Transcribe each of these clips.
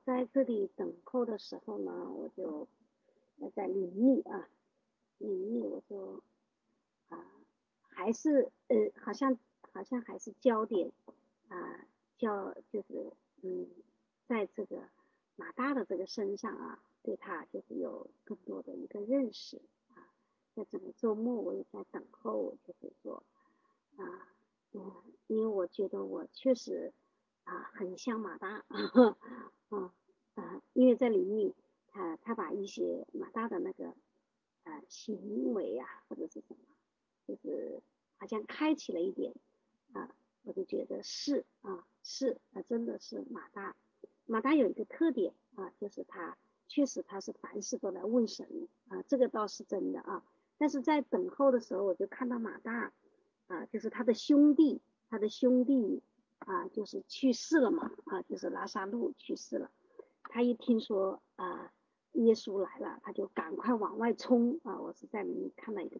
在这里等候的时候呢，我就在灵里我就还是好像还是焦点就是在这个马大的这个身上对他就是有更多的一个认识在整个周末我也在等候，就是说因为我觉得我确实很像马大因为在灵里他把一些马大的那个行为或者是什么，就是好像开启了一点我就觉得是真的是马大。马大有一个特点就是他确实他是凡事都来问神这个倒是真的但是在等候的时候，我就看到马大就是他的兄弟就是去世了嘛就是拉萨路去世了。他一听说耶稣来了，他就赶快往外冲我是在里面看到一个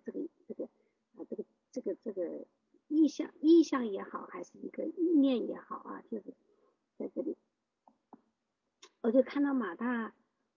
这个意象也好，还是一个意念也好就是在这里，我就看到马大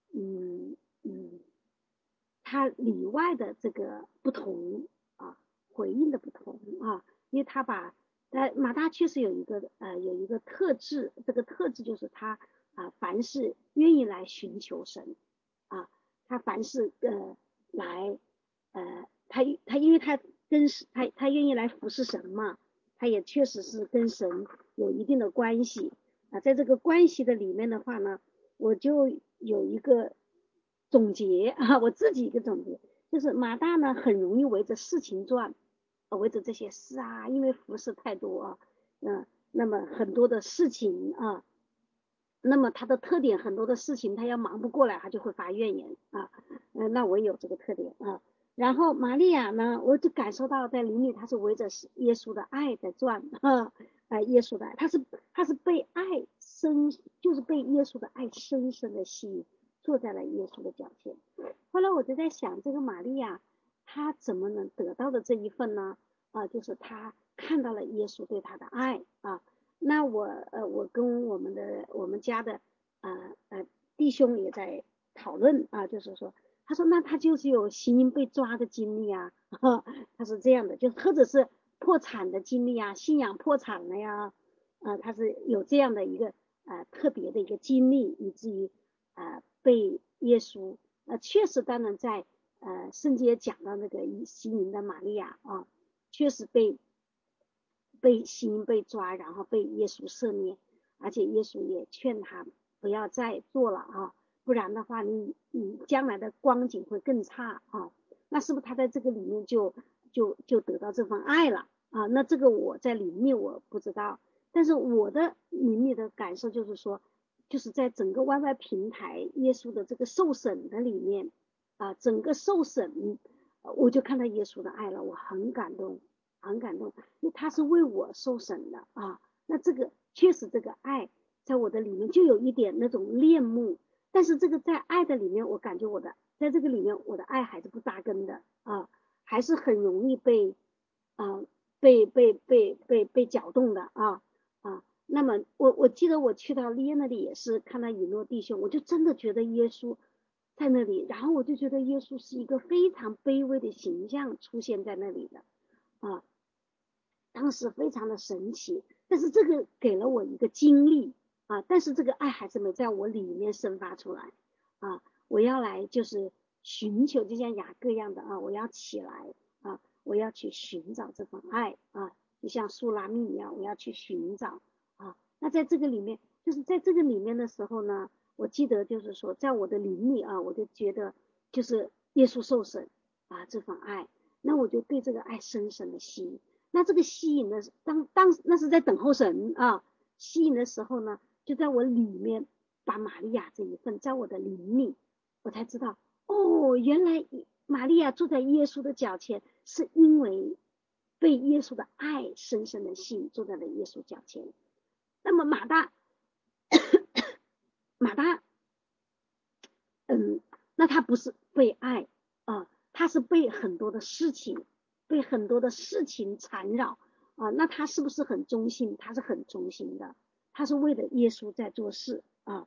他里外的这个不同回应的不同因为他把马大确实有一个特质，这个特质就是他凡事愿意来寻求神他凡事来他因为他他愿意来服侍神嘛，他也确实是跟神有一定的关系在这个关系的里面的话呢，我就有一个总结我自己一个总结，就是马大呢很容易围着事情转围着这些事因为服侍太多那么很多的事情那么他的特点很多的事情他要忙不过来，他就会发怨言那我也有这个特点然后玛利亚呢，我就感受到在灵里他是围着耶稣的爱在转耶稣的爱，他是被爱就是被耶稣的爱深深的吸引，坐在了耶稣的脚前。后来我就在想，这个玛利亚她怎么能得到的这一份呢就是她看到了耶稣对她的爱那我跟我们家的弟兄也在讨论就是说，他说那他就是有心灵被抓的经历他是这样的，就或者是破产的经历信仰破产了呀他是有这样的一个特别的一个经历，以至于被耶稣确实当然在圣经也讲到那个吸引的玛利亚确实被心被抓，然后被耶稣赦免，而且耶稣也劝他不要再做了不然的话你将来的光景会更差那是不是他在这个里面就得到这份爱了那这个我在里面我不知道，但是我的灵里的感受就是说，就是在整个 YY 平台耶稣的这个受审的里面整个受审我就看到耶稣的爱了，我很感动很感动，因为他是为我受审的那这个确实这个爱在我的里面就有一点那种恋慕，但是这个在爱的里面我感觉在这个里面我的爱还是不扎根的还是很容易被搅动的那么我记得我去到利那里也是看到以诺弟兄，我就真的觉得耶稣在那里，然后我就觉得耶稣是一个非常卑微的形象出现在那里的当时非常的神奇，但是这个给了我一个经历但是这个爱还是没在我里面生发出来我要来就是寻求，就像雅各一样的我要起来我要去寻找这份爱就像苏拉密一样，我要去寻找那在这个里面，就是在这个里面的时候呢，我记得就是说，在我的灵里我就觉得就是耶稣受审这份爱，那我就对这个爱深深的吸引。那这个吸引的那是在等候神吸引的时候呢，就在我里面把玛利亚这一份在我的灵里，我才知道原来玛利亚坐在耶稣的脚前，是因为被耶稣的爱深深的吸引，坐在了耶稣脚前。那么马大那他不是被爱他是被很多的事情缠绕那他是不是很忠心？他是很忠心的，他是为了耶稣在做事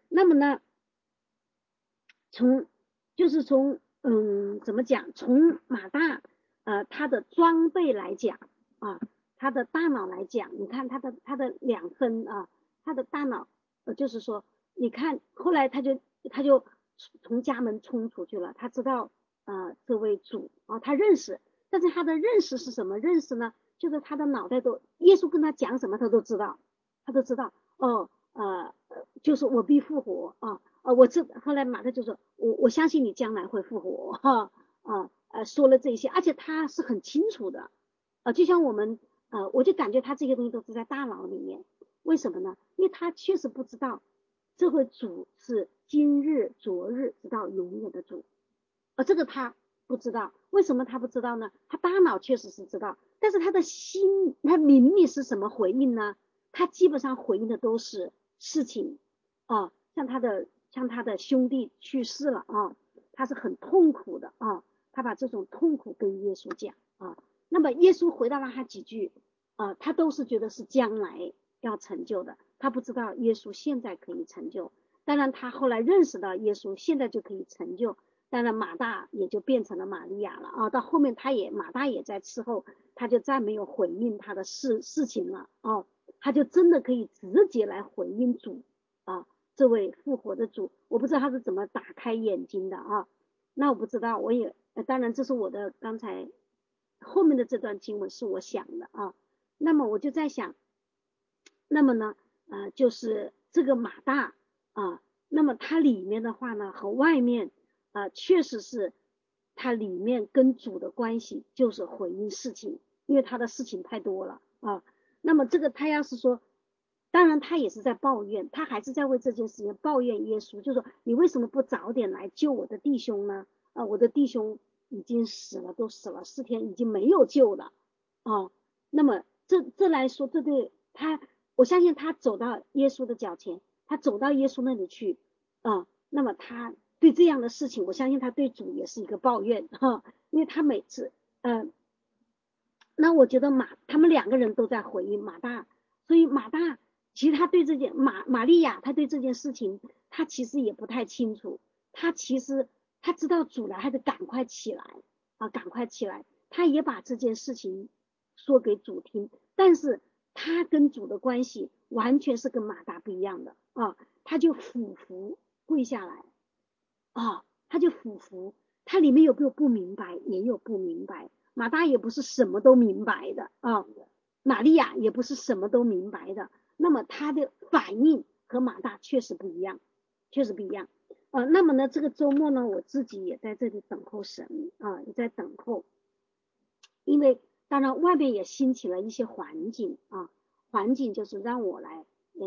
那么呢，从就是从怎么讲，从马大他的装备来讲啊，他的大脑来讲，你看他的两分啊，他的大脑就是说，你看后来他就从家门冲出去了，他知道这位主啊，他认识，但是他的认识是什么认识呢？就是他的脑袋都耶稣跟他讲什么他都知道，他都知道哦就是我必复活啊。后来马太就说，我相信你将来会复活哈说了这些，而且他是很清楚的就像我们我就感觉他这些东西都是在大脑里面，为什么呢？因为他确实不知道这位主是今日、昨日直到永远的主，这个他不知道，为什么他不知道呢？他大脑确实是知道，但是他的心，他灵里是什么回应呢？他基本上回应的都是事情像他的兄弟去世了他是很痛苦的他把这种痛苦跟耶稣讲那么耶稣回答了他几句他都是觉得是将来要成就的，他不知道耶稣现在可以成就。当然他后来认识到耶稣现在就可以成就，当然马大也就变成了玛利亚了到后面马大也在伺候，他就再没有回应他的事情了他就真的可以直接来回应主这位复活的主。我不知道他是怎么打开眼睛的那我不知道，我也当然这是我的刚才后面的这段经文是我想的那么我就在想，那么呢就是这个马大那么它里面的话呢和外面确实是它里面跟主的关系就是回应事情，因为他的事情太多了那么这个他要是说，当然他也是在抱怨，他还是在为这件事情抱怨耶稣，就说你为什么不早点来救我的弟兄呢我的弟兄已经死了，都死了4天，已经没有救了那么这来说，这对他，我相信他走到耶稣的脚前，他走到耶稣那里去那么他对这样的事情，我相信他对主也是一个抱怨因为他每次那我觉得他们2个人都在回应马大，所以马大其实他对这件玛利亚，他对这件事情他其实也不太清楚，他其实他知道主来还得赶快起来赶快起来，他也把这件事情说给主听，但是他跟主的关系完全是跟马大不一样的他就俯伏跪下来他就俯伏，他里面有没有不明白，也有不明白。马大也不是什么都明白的玛利亚也不是什么都明白的，那么他的反应和马大确实不一样，确实不一样那么呢，这个周末呢，我自己也在这里等候神也在等候，因为当然外面也兴起了一些环境环境就是让我来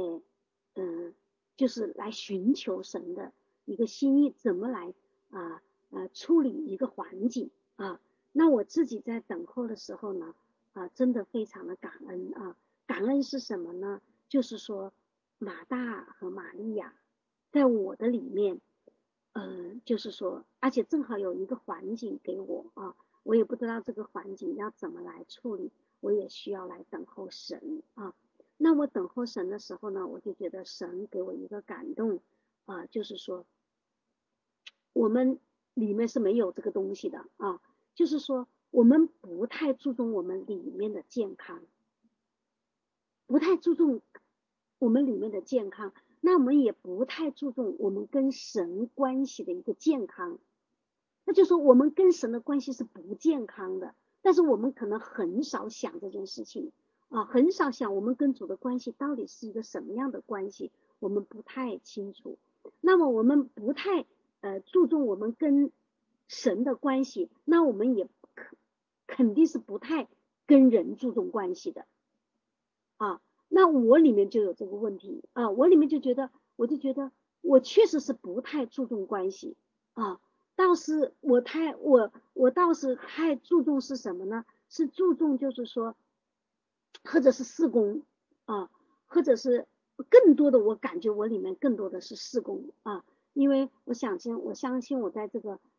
就是来寻求神的一个心意，怎么来处理一个环境那我自己在等候的时候呢真的非常的感恩感恩是什么呢？就是说马大和玛利亚在我的里面就是说而且正好有一个环境给我我也不知道这个环境要怎么来处理，我也需要来等候神那我等候神的时候呢，我就觉得神给我一个感动就是说我们里面是没有这个东西的就是说我们不太注重我们里面的健康，不太注重我们里面的健康，那我们也不太注重我们跟神关系的一个健康，那就说我们跟神的关系是不健康的，但是我们可能很少想这件事情很少想我们跟主的关系到底是一个什么样的关系，我们不太清楚。那么我们不太注重我们跟神的关系，那我们也肯定是不太跟人注重关系的那我里面就有这个问题我里面就觉得我确实是不太注重关系倒是我倒是太注重是什么呢？是注重就是说或者是事工或者是更多的，我感觉我里面更多的是事工因为我相信我在这个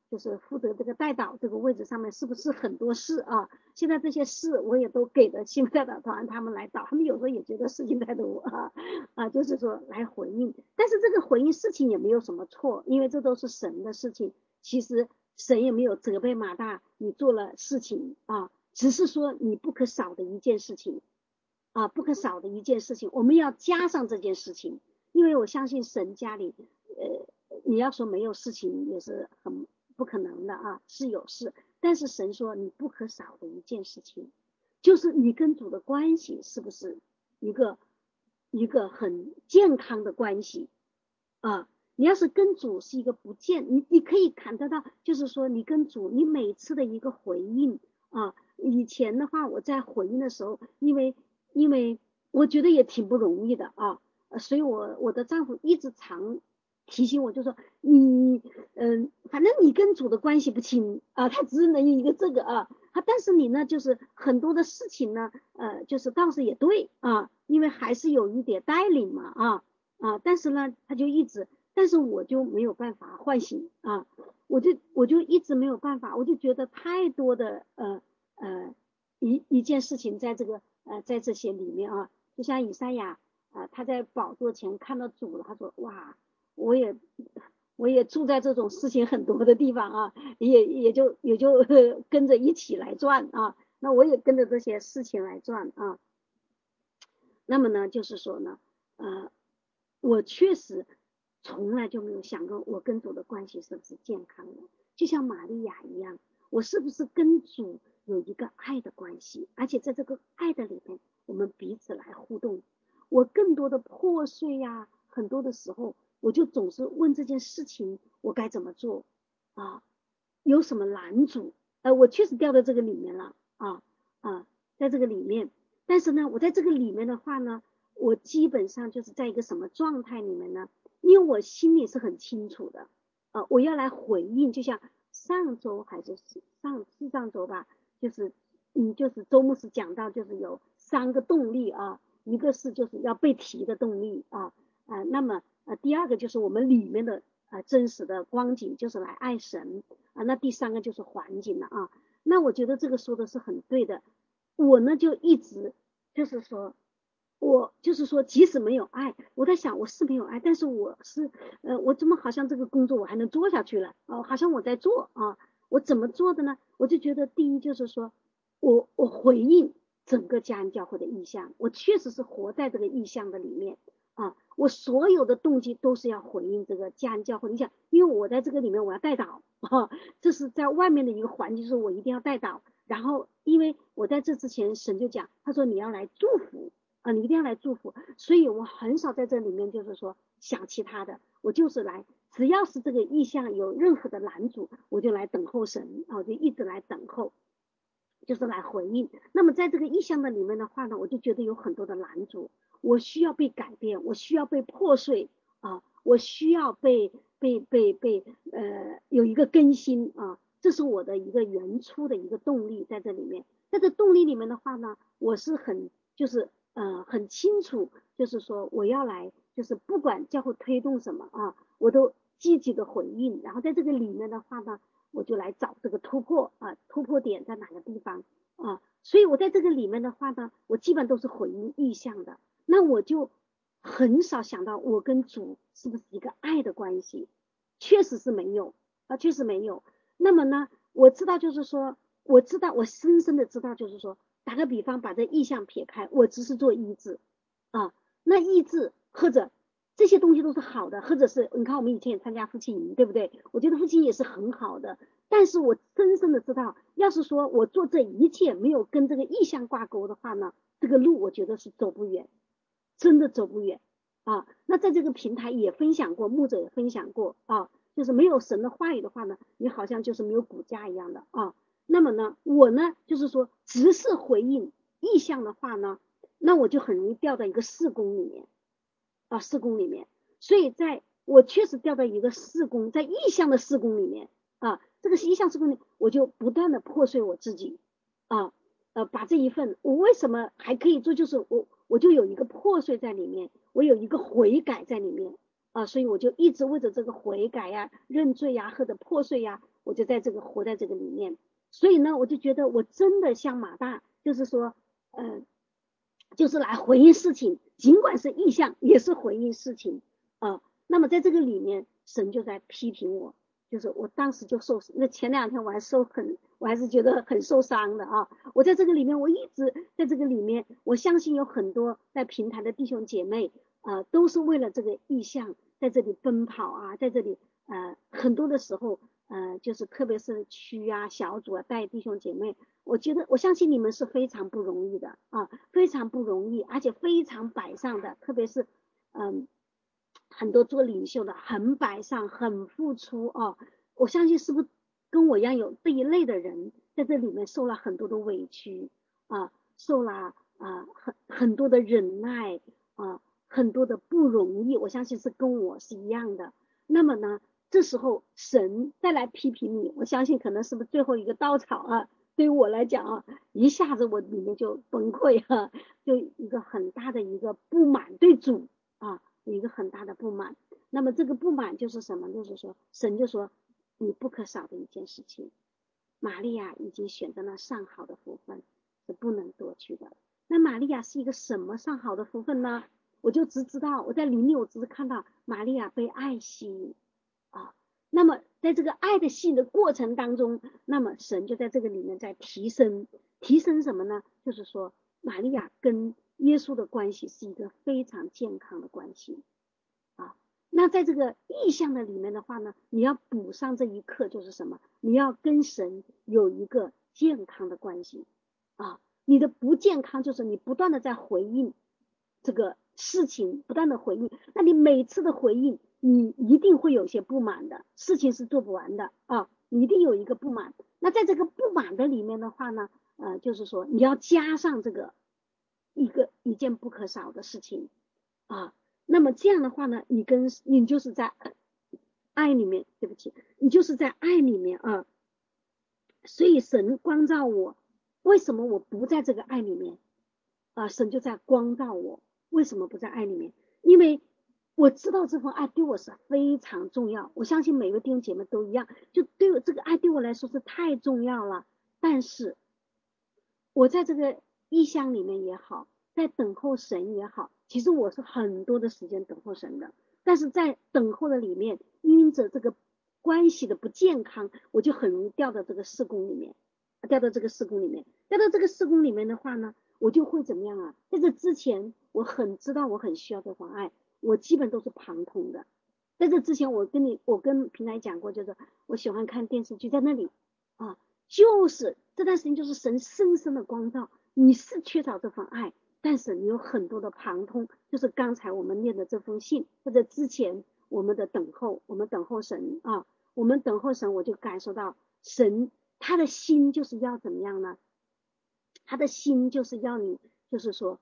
就是负责这个代导这个位置上面是不是很多事啊？现在这些事我也都给了新闻代导团他们来导，他们有时候也觉得事情太多就是说来回应，但是这个回应事情也没有什么错，因为这都是神的事情，其实神也没有责备马大你做了事情只是说你不可少的一件事情不可少的一件事情，我们要加上这件事情，因为我相信神家里你要说没有事情也是很不可能的是有事，但是神说你不可少的一件事情，就是你跟主的关系是不是一个很健康的关系你要是跟主是一个不健，你可以看得到，就是说你跟主，你每次的一个回应以前的话我在回应的时候，因为我觉得也挺不容易的所以我的丈夫一直常提醒我，就说你反正你跟主的关系不亲他只能一个这个但是你呢就是很多的事情呢就是倒是也对因为还是有一点带领嘛但是呢他就一直，但是我就没有办法唤醒我就一直没有办法，我就觉得太多的一件事情在这个在这些里面就像以赛亚他在宝座前看到主了，他说哇我也住在这种事情很多的地方也就跟着一起来转那我也跟着这些事情来转那么呢就是说呢我确实从来就没有想过我跟主的关系是不是健康的，就像玛利亚一样，我是不是跟主有一个爱的关系，而且在这个爱的里面我们彼此来互动，我更多的破碎很多的时候我就总是问这件事情我该怎么做有什么拦阻我确实掉到这个里面了在这个里面，但是呢我在这个里面的话呢，我基本上就是在一个什么状态里面呢，因为我心里是很清楚的我要来回应，就像上周还是上周吧，就是周牧师讲到就是有3个动力一个是就是要被提的动力那么第二个就是我们里面的真实的光景，就是来爱神那第3个就是环境了那我觉得这个说的是很对的，我呢就一直就是说即使没有爱，我在想我是没有爱，但是我怎么好像这个工作我还能做下去了好像我在做我怎么做的呢？我就觉得第一就是说我回应整个家人教会的意向，我确实是活在这个意向的里面我所有的动机都是要回应这个家人教会。你想，因为我在这个里面我要带导这是在外面的一个环境，就是我一定要带导。然后因为我在这之前神就讲，他说你要来祝福你一定要来祝福，所以我很少在这里面就是说想其他的，我就是来，只要是这个意向有任何的拦阻，我就来等候神我就一直来等候，就是来回应。那么在这个意向的里面的话呢，我就觉得有很多的拦阻，我需要被改变，我需要被破碎我需要被有一个更新这是我的一个原初的一个动力在这里面。在这动力里面的话呢，我是很清楚，就是说我要来，就是不管教会推动什么我都积极的回应。然后在这个里面的话呢，我就来找这个突破突破点在哪个地方所以我在这个里面的话呢，我基本都是回应意向的。那我就很少想到我跟主是不是一个爱的关系，确实是没有确实没有。那么呢，我知道就是说，我深深的知道就是说，打个比方把这意向撇开，我只是做医治那医治或者这些东西都是好的，或者是你看我们以前也参加夫妻营，对不对？我觉得夫妻也是很好的，但是我深深的知道，要是说我做这一切没有跟这个意向挂钩的话呢，这个路我觉得是走不远，真的走不远那在这个平台也分享过，牧者也分享过就是没有神的话语的话呢，你好像就是没有骨架一样的那么呢，我呢就是说只是回应意向的话呢，那我就很容易掉到一个事工里面事工里面。所以我确实掉到一个事工，在意向的事工里面这个意向事工里，我就不断的破碎我自己把这一份我为什么还可以做，就是我就有一个破碎在里面，我有一个悔改在里面所以我就一直为着这个悔改认罪或者破碎我就在这个活在这个里面。所以呢，我就觉得我真的像马大，就是说就是来回应事情，尽管是意象，也是回应事情那么在这个里面，神就在批评我，就是我当时就那前2天我还是觉得很受伤的我在这个里面，我一直在这个里面，我相信有很多在平台的弟兄姐妹都是为了这个意向在这里奔跑在这里很多的时候就是特别是区小组带弟兄姐妹，我相信你们是非常不容易的非常不容易，而且非常摆上的，特别是很多做领袖的很摆上很付出我相信是不是跟我一样有这一类的人在这里面受了很多的委屈受了很多的忍耐很多的不容易，我相信是跟我是一样的。那么呢，这时候神再来批评你，我相信可能是不是最后一个稻草对于我来讲一下子我里面就崩溃就一个很大的一个不满，对主有一个很大的不满。那么这个不满就是什么？就是说神就说你不可少的一件事情，玛利亚已经选择了上好的福分，是不能夺去的。那玛利亚是一个什么上好的福分呢？我就只知道我在灵里我只是看到玛利亚被爱吸引那么在这个爱的吸引的过程当中，那么神就在这个里面在提升什么呢？就是说玛利亚跟耶稣的关系是一个非常健康的关系那在这个意象的里面的话呢，你要补上这一课就是什么？你要跟神有一个健康的关系你的不健康就是你不断的在回应这个事情，不断的回应，那你每次的回应你一定会有些不满的，事情是做不完的你一定有一个不满。那在这个不满的里面的话呢就是说你要加上这个一件不可少的事情那么这样的话呢，你就是在爱里面，对不起，你就是在爱里面所以神光照我，为什么我不在这个爱里面神就在光照我，为什么不在爱里面？因为我知道这份爱对我是非常重要，我相信每个弟兄姐妹都一样，就对我这个爱对我来说是太重要了。但是我在这个意象里面也好，在等候神也好，其实我是很多的时间等候神的，但是在等候的里面，因着这个关系的不健康，我就很容易掉到这个事工里面，掉到这个事工里面的话呢，我就会怎么样在这之前我很知道我很需要这份爱，我基本都是旁通的。在这之前我跟平台讲过，就是我喜欢看电视剧，在那里就是这段时间就是神深深的光照，你是缺少这份爱，但是你有很多的旁通，就是刚才我们念的这封信，或者之前我们等候神我们等候神，我就感受到神他的心就是要怎么样呢？他的心就是要你，就是说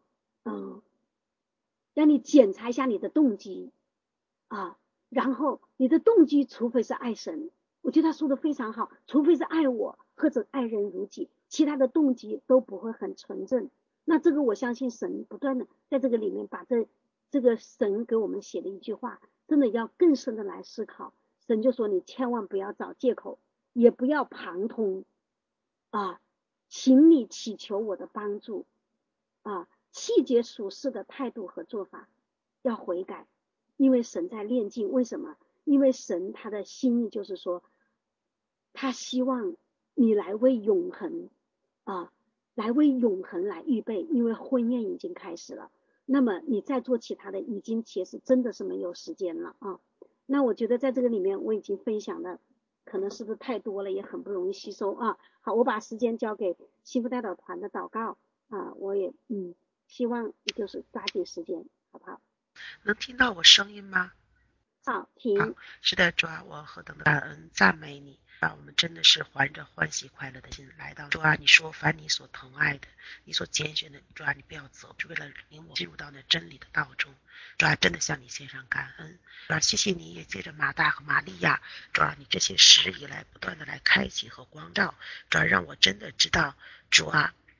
让你检查一下你的动机然后你的动机除非是爱神，我觉得他说的非常好，除非是爱我或者爱人如己，其他的动机都不会很纯正。那这个我相信神不断的在这个里面把这个神给我们写的一句话真的要更深的来思考。神就说你千万不要找借口，也不要旁通请你祈求我的帮助细节属事的态度和做法要悔改，因为神在炼净。为什么？因为神他的心意就是说他希望你来为永恒来为永恒来预备，因为婚宴已经开始了，那么你再做其他的已经其实真的是没有时间了那我觉得在这个里面我已经分享的可能是不是太多了，也很不容易吸收好，我把时间交给幸福代祷团的祷告我也希望就是抓紧时间，好不好？ 能听到我声音吗？ 好，停。 是的，主啊，我何等的感恩赞美你我们真的是怀着欢喜快乐的心来到主啊，你说凡你所疼爱的，你所拣选的，主啊，你不要走，是为了领我进入到那真理的道中。主啊，真的向你献上感恩。主啊，谢谢你也借着马大和玛利亚，主啊，你这些时以来不断的来开启和光照，主啊，让我真的知道主啊，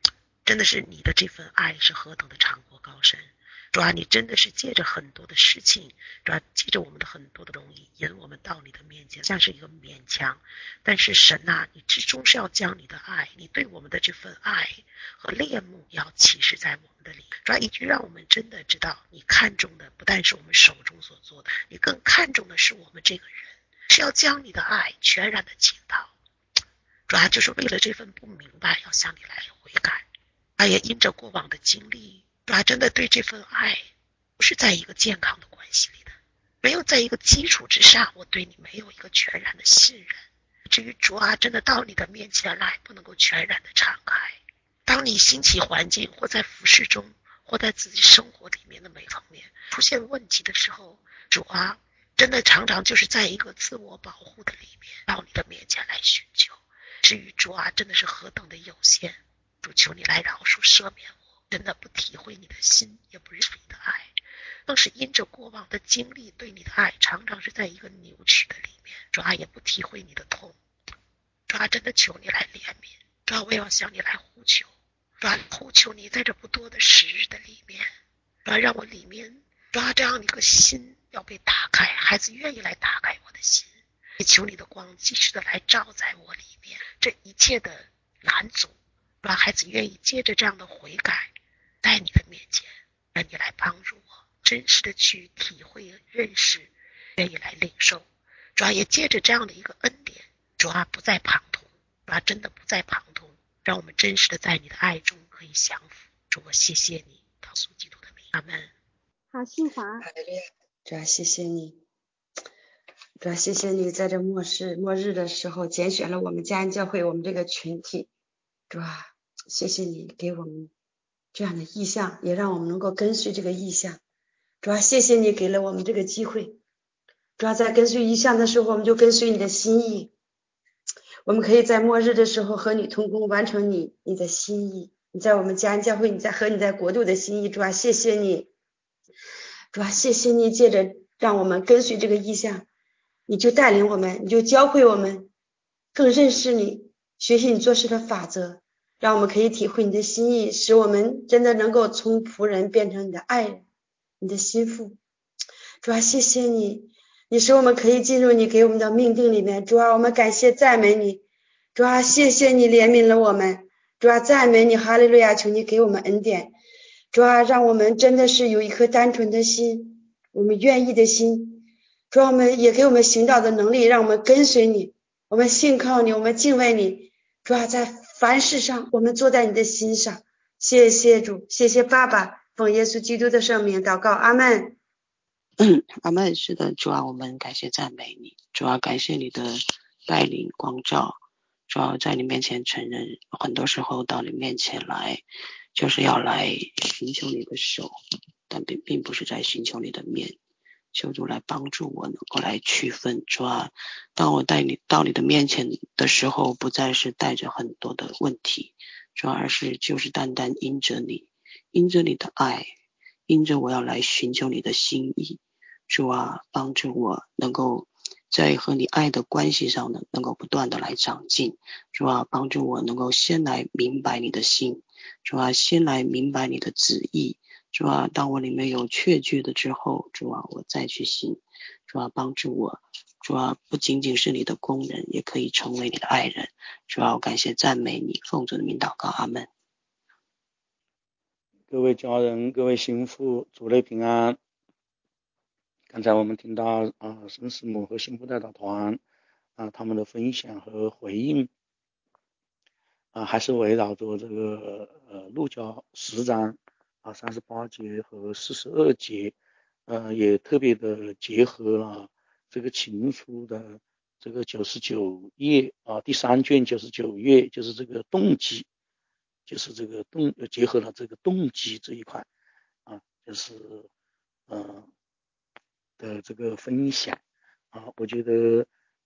真的是你的这份爱是何等的长阔高深。主啊，你真的是借着很多的事情，主啊，借着我们的很多的容易，引我们到你的面前，像是一个勉强。但是神啊，你最终是要将你的爱，你对我们的这份爱和恋慕，要启示在我们的里。主啊，以及让我们真的知道，你看重的不但是我们手中所做的，你更看重的是我们这个人，是要将你的爱全然的倾倒。主啊，就是为了这份不明白，要向你来悔改。他也因着过往的经历，主啊，真的对这份爱不是在一个健康的关系里的，没有在一个基础之上，我对你没有一个全然的信任。至于主啊，真的到你的面前来，不能够全然的敞开。当你兴起环境，或在服饰中，或在自己生活里面的每方面出现问题的时候，主啊，真的常常就是在一个自我保护的里面，到你的面前来寻求。至于主啊，真的是何等的有限。主，求你来饶恕赦免我，真的不体会你的心，也不认识你的爱，更是因着过往的经历，对你的爱常常是在一个扭曲的里面。主啊，也不体会你的痛。主啊，真的求你来怜悯。主啊，我要向你来呼求。主啊，呼求你在这不多的时日的里面，主啊，让我里面主啊这样的一个心要被打开，孩子愿意来打开我的心，也求你的光及时的来照在我里面，这一切的拦阻，让孩子愿意接着这样的悔改，在你的面前，让你来帮助我，真实的去体会、认识，愿意来领受。主啊，也借着这样的一个恩典，主啊，不再旁通，主啊，真的不再旁通，让我们真实的在你的爱中可以降服。主，我谢谢你，告诉基督的名，阿门。 好，信华。 哈利路亚，主啊，谢谢你，主啊，谢谢你在这末日的时候拣选了我们家恩教会我们这个群体，主啊，谢谢你给我们这样的意向，也让我们能够跟随这个意向。主啊，谢谢你给了我们这个机会。主啊，在跟随意向的时候，我们就跟随你的心意。我们可以在末日的时候和你同工，完成你的心意。你在我们家恩教会，你在国度的心意。主啊，谢谢你。主啊，谢谢你借着让我们跟随这个意向，你就带领我们，你就教会我们更认识你，学习你做事的法则，让我们可以体会你的心意，使我们真的能够从仆人变成你的爱人，你的心腹。主啊，谢谢你，你使我们可以进入你给我们的命定里面。主啊，我们感谢赞美你。主啊，谢谢你怜悯了我们。主啊，赞美你，哈利路亚，求你给我们恩典。主啊，让我们真的是有一颗单纯的心，我们愿意的心。主啊，我们也给我们行道的能力，让我们跟随你，我们信靠你，我们敬畏你。主啊，在凡事上我们坐在你的心上。谢谢主，谢谢爸爸，奉耶稣基督的圣名祷告，阿们。 阿们。是的，主啊，我们感谢赞美你，主啊，感谢你的带领光照，主啊，在你面前承认，很多时候到你面前来，就是要来寻求你的手，但并不是在寻求你的面。求主来帮助我能够来区分，主啊，当我带你到你的面前的时候，不再是带着很多的问题，主啊，而是就是单单因着你，因着你的爱，因着我要来寻求你的心意。主啊，帮助我能够在和你爱的关系上呢，能够不断的来长进。主啊，帮助我能够先来明白你的心，主啊，先来明白你的旨意。主啊，当我里面有确据的之后，主啊，我再去行。主啊，帮助我。主啊，不仅仅是你的工人，也可以成为你的爱人。主啊，我感谢赞美你，奉主的名祷告，阿们。 各位家人，各位心腹，主内平安。刚才我们听到孙师母和心腹代祷团他们的分享和回应还是围绕着这个路加10章38节和42节，也特别的结合了这个情书的这个99页第3卷99页，就是这个动机，就是这个结合了这个动机这一块就是的这个分享我觉得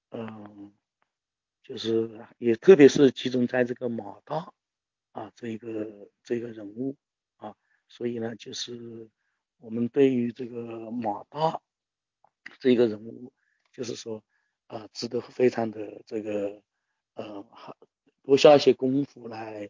就是也特别是集中在这个马大这个人物所以呢，就是我们对于这个马大这个人物，就是说值得非常的这个多下一些功夫来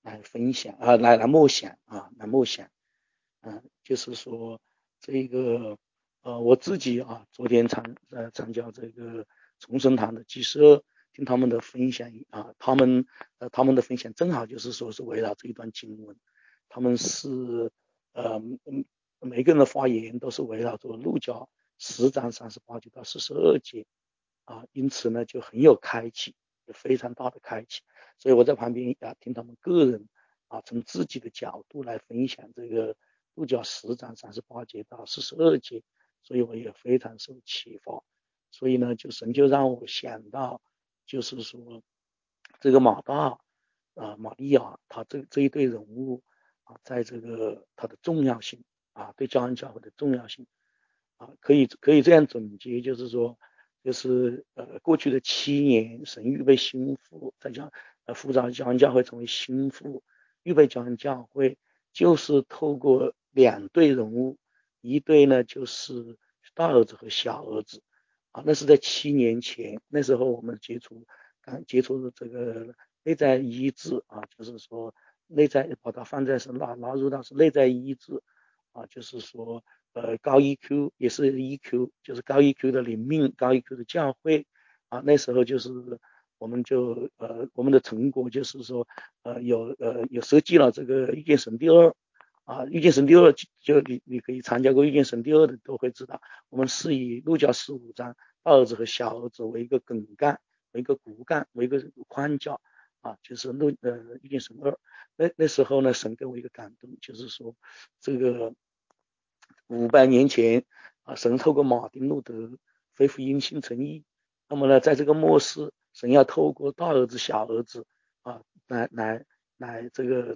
分享啊，来默想啊，来默想。就是说这个我自己啊，昨天参加这个重生堂的祭社，听他们的分享啊，他们的分享正好就是说是围绕这一段经文，他们是每个人的发言都是围绕着路加10章38节到42节啊，因此呢就很有开启，有非常大的开启，所以我在旁边啊听他们个人啊从自己的角度来分享这个路加10章38节到42节，所以我也非常受启发。所以呢，神就让我想到，就是说这个马大玛利亚，他这一对人物啊，在这个他的重要性啊，对教会的重要性啊，可以这样总结，就是说，就是过去的7年，神预备心腹，辅导教会教会成为心腹，预备教会，就是透过2对人物，一对呢就是大儿子和小儿子啊，那是在7年前，那时候我们刚接触的这个内在医治啊，就是说内在把它放在是纳入到是内在医治啊，就是说高 EQ 也是 EQ， 就是高 EQ 的灵命，高 EQ 的教会啊，那时候就是我们我们的成果就是说有设计了这个遇见神第二啊，遇见神第二就你可以参加过遇见神第二的都会知道，我们是以路加15章大儿子和小儿子为一个梗概，为一个骨干，为一个框架啊，就是遇见神二。那时候呢，神给我一个感动，就是说这个500年前啊，神透过马丁路德恢复因信诚意。那么呢，在这个末世，神要透过大儿子、小儿子啊，来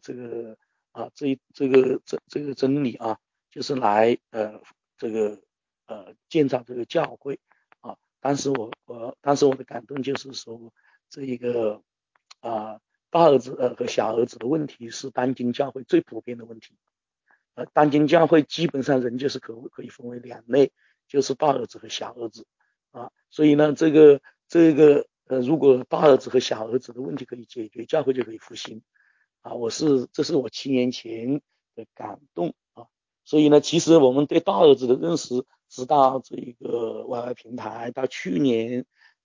这个真理啊，就是来这个建造这个教会啊。当时我的感动就是说，这一个大儿子和小儿子的问题是当今教会最普遍的问题。当今教会基本上人就是可以分为2类，就是大儿子和小儿子啊。所以呢，如果大儿子和小儿子的问题可以解决，教会就可以复兴啊。这是我7年前的感动啊。所以呢，其实我们对大儿子的认识，直到这一个 YY 平台，到去年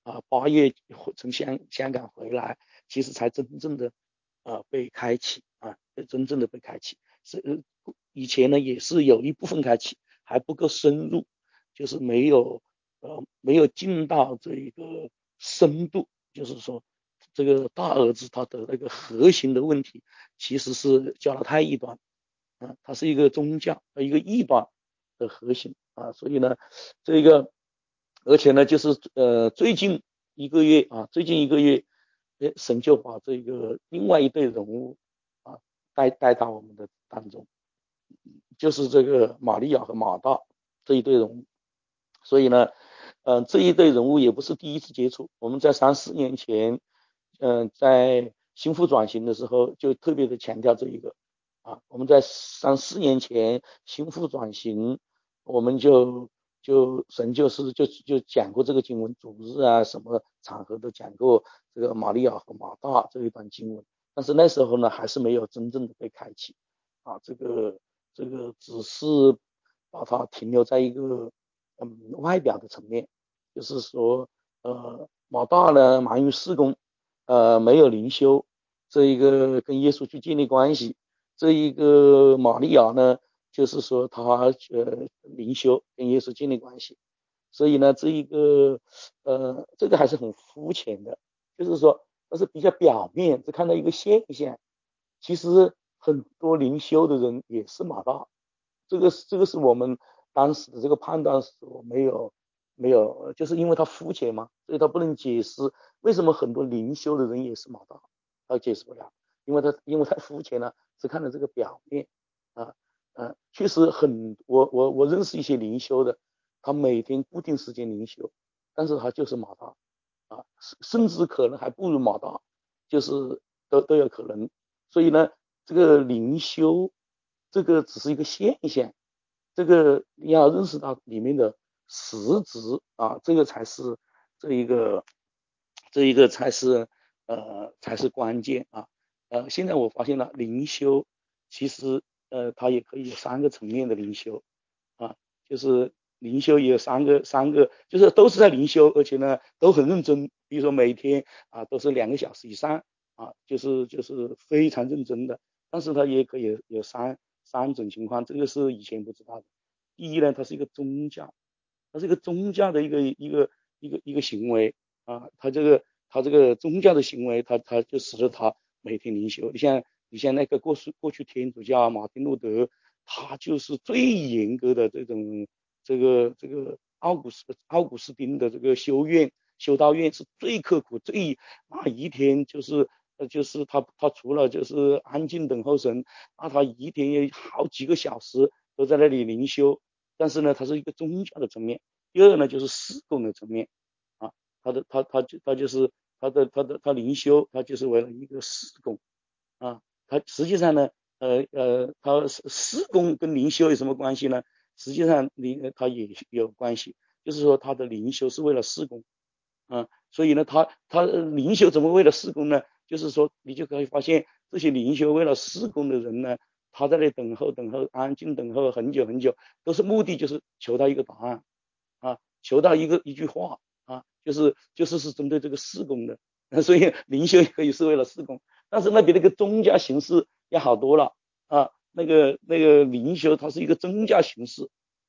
8月从香港回来，其实才真正的被开启啊，真正的被开启。以前呢也是有一部分开启，还不够深入，就是没有进到这一个深度，就是说这个大儿子他的那个核心的问题，其实是加拉太异端啊，它是一个宗教一个异端的核心啊，所以呢这个而且呢就是最近一个月神就把这个另外一对人物啊带到我们的当中，就是这个玛利亚和马大这一对人物。所以呢这一对人物也不是第一次接触，我们在3、4年前在心腹转型的时候就特别的强调这一个啊，我们在3、4年前心腹转型，我们神就讲过这个经文，主日啊什么场合都讲过这个玛利亚和马大这一段经文，但是那时候呢还是没有真正的被开启啊，这个只是把它停留在一个外表的层面，就是说马大呢忙于事工，没有灵修，这一个跟耶稣去建立关系，这一个玛利亚呢就是说他灵修跟耶稣建立关系，所以呢这个还是很肤浅的，就是说它是比较表面，只看到一个现象，其实很多灵修的人也是马大，这个是我们当时的这个判断是我没有，就是因为他肤浅嘛，所以他不能解释为什么很多灵修的人也是马大，他解释不了，因为他肤浅了，只看了这个表面啊确实我认识一些灵修的，他每天固定时间灵修，但是他就是马大啊，甚至可能还不如马大，就是都有可能。所以呢，这个灵修这个只是一个现象，这个你要认识到里面的实质啊，这个才是这一个才是关键啊。 现在我发现了灵修其实它也可以有3个层面的灵修啊，就是灵修也有三个，就是都是在灵修，而且呢都很认真，比如说每天都是2个小时以上就是非常认真的。但是它也可以有三种情况，这个是以前不知道的。第一呢，它是一个宗教，它是一个宗教的一个行为它这个宗教的行为，它就使得他每天灵修。你像那个过去天主教马丁路德，他就是最严格的这个奥古斯丁的这个修道院是最刻苦，一天就是他除了就是安静等候神，他一天有好几个小时都在那里灵修。但是呢，它是一个宗教的层面。第二呢，就是事工的层面啊，他就是他灵修，他就是为了一个事工他实际上呢，他事工跟灵修有什么关系呢？实际上他也有关系，就是说他的灵修是为了事工所以呢，他灵修怎么为了事工呢？就是说你就可以发现这些灵修为了事工的人呢，他在那里等候，安静等候很久很久，都是目的就是求到一个答案求到一句话就是针对这个事工的所以灵修也可以是为了事工，但是那比那个宗教形式要好多了那个灵修它是一个宗教形式，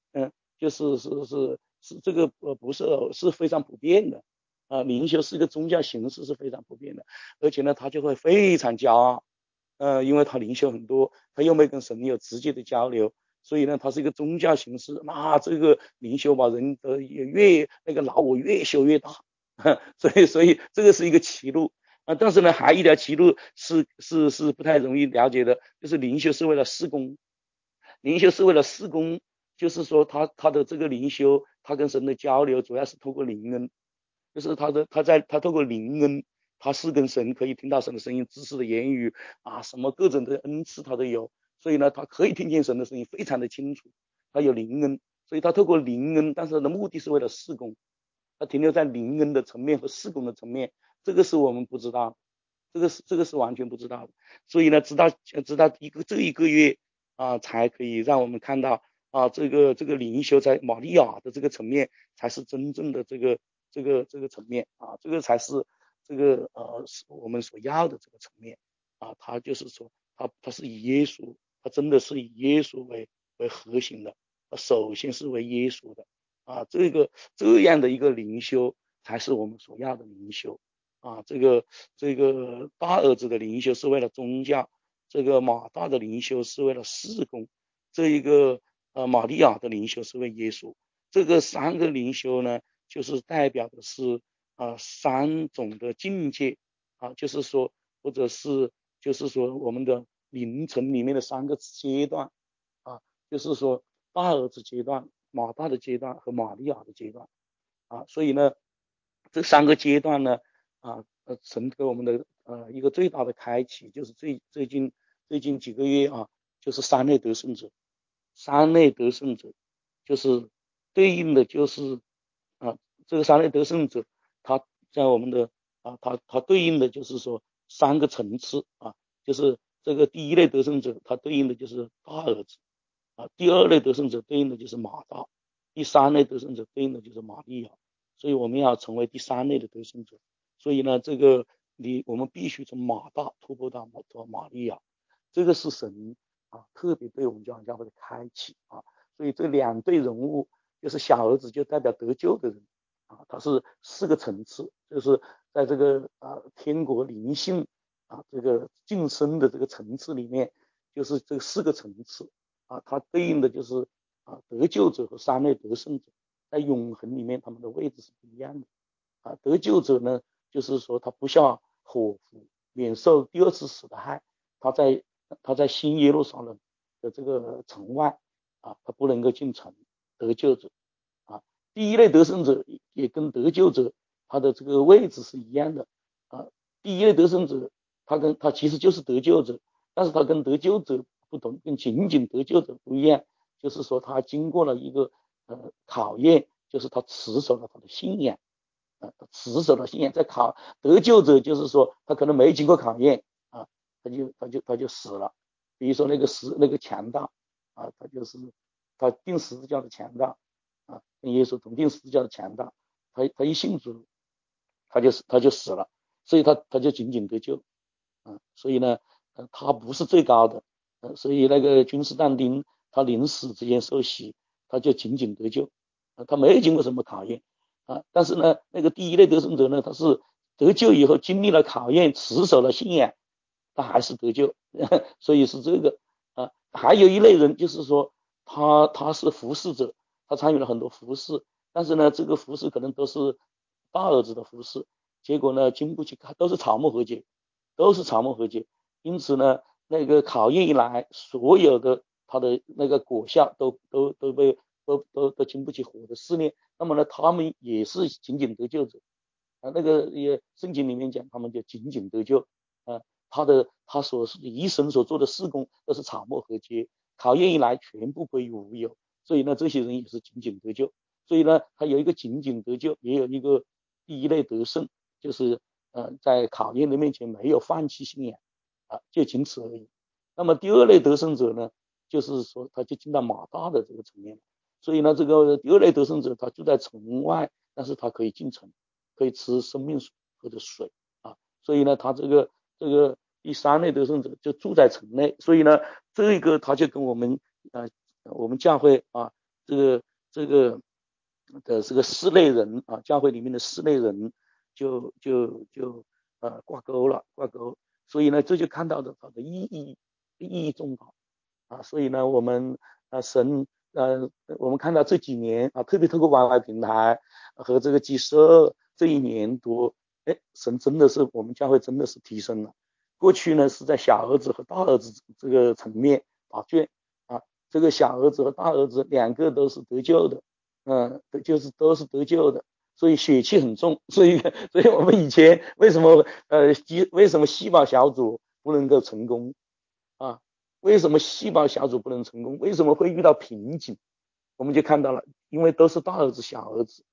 就是这个不是非常普遍的灵修是一个宗教形式是非常普遍的，而且呢他就会非常骄傲因为他灵修很多，他又没跟神有直接的交流，所以呢，它是一个宗教形式。那这个灵修把人的那个老我越修越大，所以这个是一个歧路但是呢，还有一条歧路是不太容易了解的，就是灵修是为了事工，灵修是为了事工，就是说他的这个灵修，他跟神的交流主要是透过灵恩，就是他透过灵恩。他是跟神可以听到神的声音，知识的言语什么各种的恩赐他都有，所以呢，他可以听见神的声音，非常的清楚。他有灵恩，所以他透过灵恩，但是他的目的是为了事工，他停留在灵恩的层面和事工的层面，这个是我们不知道，这个是完全不知道的。所以呢，直到这一个月才可以让我们看到这个灵修在玛利亚的这个层面，才是真正的这个层面这个才是是我们所要的这个层面他就是说他是以耶稣，他真的是以耶稣为核心的，首先是为耶稣的这样的一个灵修才是我们所要的灵修这个大儿子的灵修是为了宗教，这个马大的灵修是为了事工，这一个玛利亚的灵修是为耶稣，这个3个灵修呢，就是代表的是3种的境界就是说或者是就是说我们的灵程里面的3个阶段就是说大儿子阶段、马大的阶段和玛利亚的阶段所以呢，这3个阶段呢神给我们的一个最大的开启，就是最近几个月就是3类得胜者，3类得胜者就是对应的就是这个3类得胜者，他在我们的他对应的就是说3个层次就是这个第一类得胜者，他对应的就是大儿子第2类得胜者对应的就是马大，第3类得胜者对应的就是玛利亚，所以我们要成为第3类的得胜者。所以呢，我们必须从马大突破到玛利亚，这个是神特别对我们教会的开启所以这2对人物，就是小儿子就代表得救的人他是4个层次，就是在这个天国灵性这个晋升的这个层次里面，就是这4个层次它对应的就是得救者和3类得胜者，在永恒里面他们的位置是不一样的得救者呢，就是说他不下火湖，免受第2次死的害，他在新耶路撒冷的这个城外他不能够进城，得救者第1类得胜者也跟得救者他的这个位置是一样的第1类得胜者他其实就是得救者，但是他跟得救者不同，跟仅仅得救者不一样，就是说他经过了一个考验，就是他持守了他的信仰持守了信仰，在得救者就是说他可能没经过考验他就死了。比如说那个强盗啊，他钉十字架的强盗啊，跟耶稣同钉十字架的强盗，他一信主，他就死了，所以他就仅仅得救啊。所以呢，他不是最高的，所以那个君士但丁他临死之前受洗，他就仅仅得救他没有经过什么考验啊。但是呢，那个第一类得胜者呢，他是得救以后经历了考验，持守了信仰，他还是得救所以是这个啊。还有一类人就是说他是服侍者，他参与了很多服侍，但是呢这个服侍可能都是大儿子的服侍，结果呢经不起都是草木和解，因此呢那个考验一来，所有的他的那个果效都经不起火的试炼，那么呢他们也是仅仅得救者那个也圣经里面讲他们就仅仅得救他一生所做的事工都是草木和解，考验一来全部归于无有，所以呢这些人也是仅仅得救。所以呢他有一个仅仅得救，也有一个第一类得胜，就是在考验的面前没有放弃信仰就仅此而已。那么第二类得胜者呢，就是说他就进到马大的这个层面，所以呢这个第二类得胜者他住在城外，但是他可以进城，可以吃生命水或者水所以呢他这个第三类得胜者就住在城内，所以呢这个他就跟我们教会这个的这个四类人教会里面的四类人就挂钩，所以呢这就看到的它的意义重大所以呢我们我们看到这几年特别透过 YY 平台和这个G12这一年多，神真的是我们教会真的是提升了。过去呢是在小儿子和大儿子这个层面答卷这个小儿子和大儿子两个都是得救的，都是得救的，所以血气很重，所以我们以前为什么细胞小组不能够成功为什么细胞小组不能成功？为什么会遇到瓶颈？我们就看到了，因为都是大儿子小儿子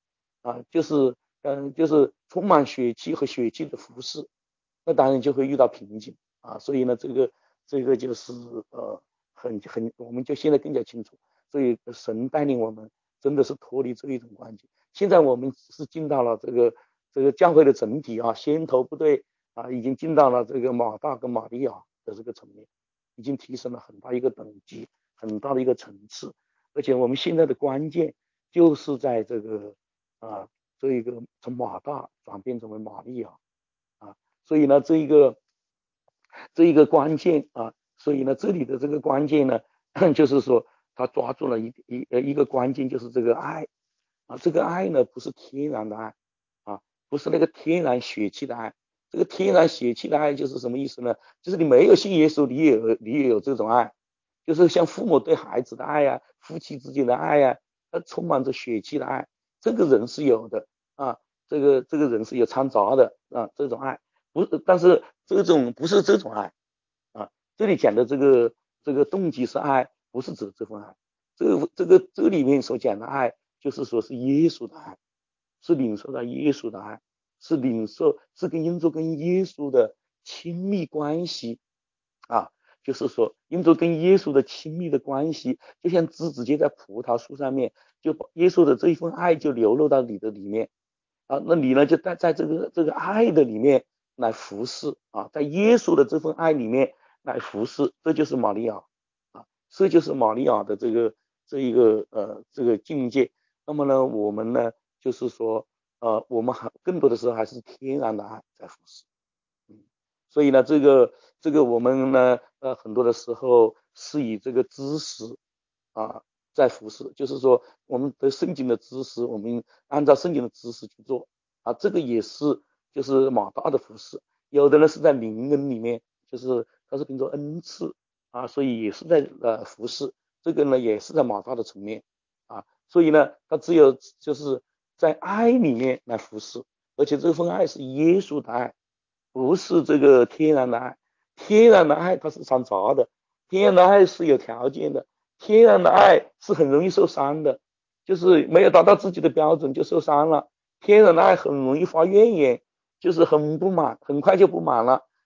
就是充满血气和血气的服侍，那当然就会遇到瓶颈所以呢这个就是我们就现在更加清楚，所以神带领我们真的是脱离这一种关系。现在我们是进到了这个教会的整体先头部队已经进到了这个马大跟马利亚的这个层面，已经提升了很大一个等级，很大的一个层次。而且我们现在的关键就是在这个这一个从马大转变成为马利亚所以呢这一个关键所以呢这里的这个关键呢就是说他抓住了一个关键，就是这个爱这个爱呢不是天然的爱不是那个天然血气的爱。这个天然血气的爱就是什么意思呢？就是你没有信耶稣，你也有这种爱，就是像父母对孩子的爱夫妻之间的爱充满着血气的爱，这个人是有的这个人是有掺杂的这种爱但是这种不是这种爱这里讲的这个动机是爱，不是指这份爱。这里面所讲的爱，就是说是耶稣的爱，是领受到耶稣的爱，是跟耶稣的亲密关系就是说因着跟耶稣的亲密的关系，就像枝子结在葡萄树上面，就耶稣的这一份爱就流露到你的里面那你呢就在这个爱的里面来服侍在耶稣的这份爱里面来服侍，这就是玛利亚这就是玛利亚的这个境界。那么呢我们呢就是说我们更多的时候还是天然的爱在服侍所以呢这个我们呢很多的时候是以这个知识在服侍，就是说我们对圣经的知识，我们按照圣经的知识去做这个也是就是马大的服侍。有的人是在灵恩里面，就是他是凭着恩赐所以也是在服侍，这个呢也是在马大的层面所以呢他只有就是在爱里面来服侍，而且这份爱是耶稣的爱，不是这个天然的爱。天然的爱它是掺杂的，天然的爱是有条件的，天然的爱是很容易受伤的，就是没有达到自己的标准就受伤了。天然的爱很容易发怨言，就是很不满，很快就不满了。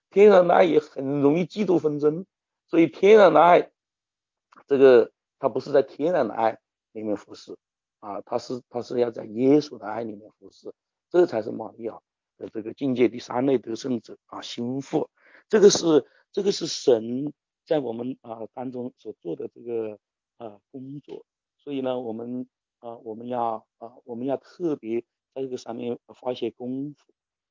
天然的爱也很容易嫉妒纷争，所以天然的爱，这个他不是在天然的爱里面服侍啊，他是要在耶稣的爱里面服侍，这才是玛利亚的这个境界第三类得胜者啊，心腹，这个是神在我们当中所做的这个工作，所以呢，我们要特别在这个上面花一些功夫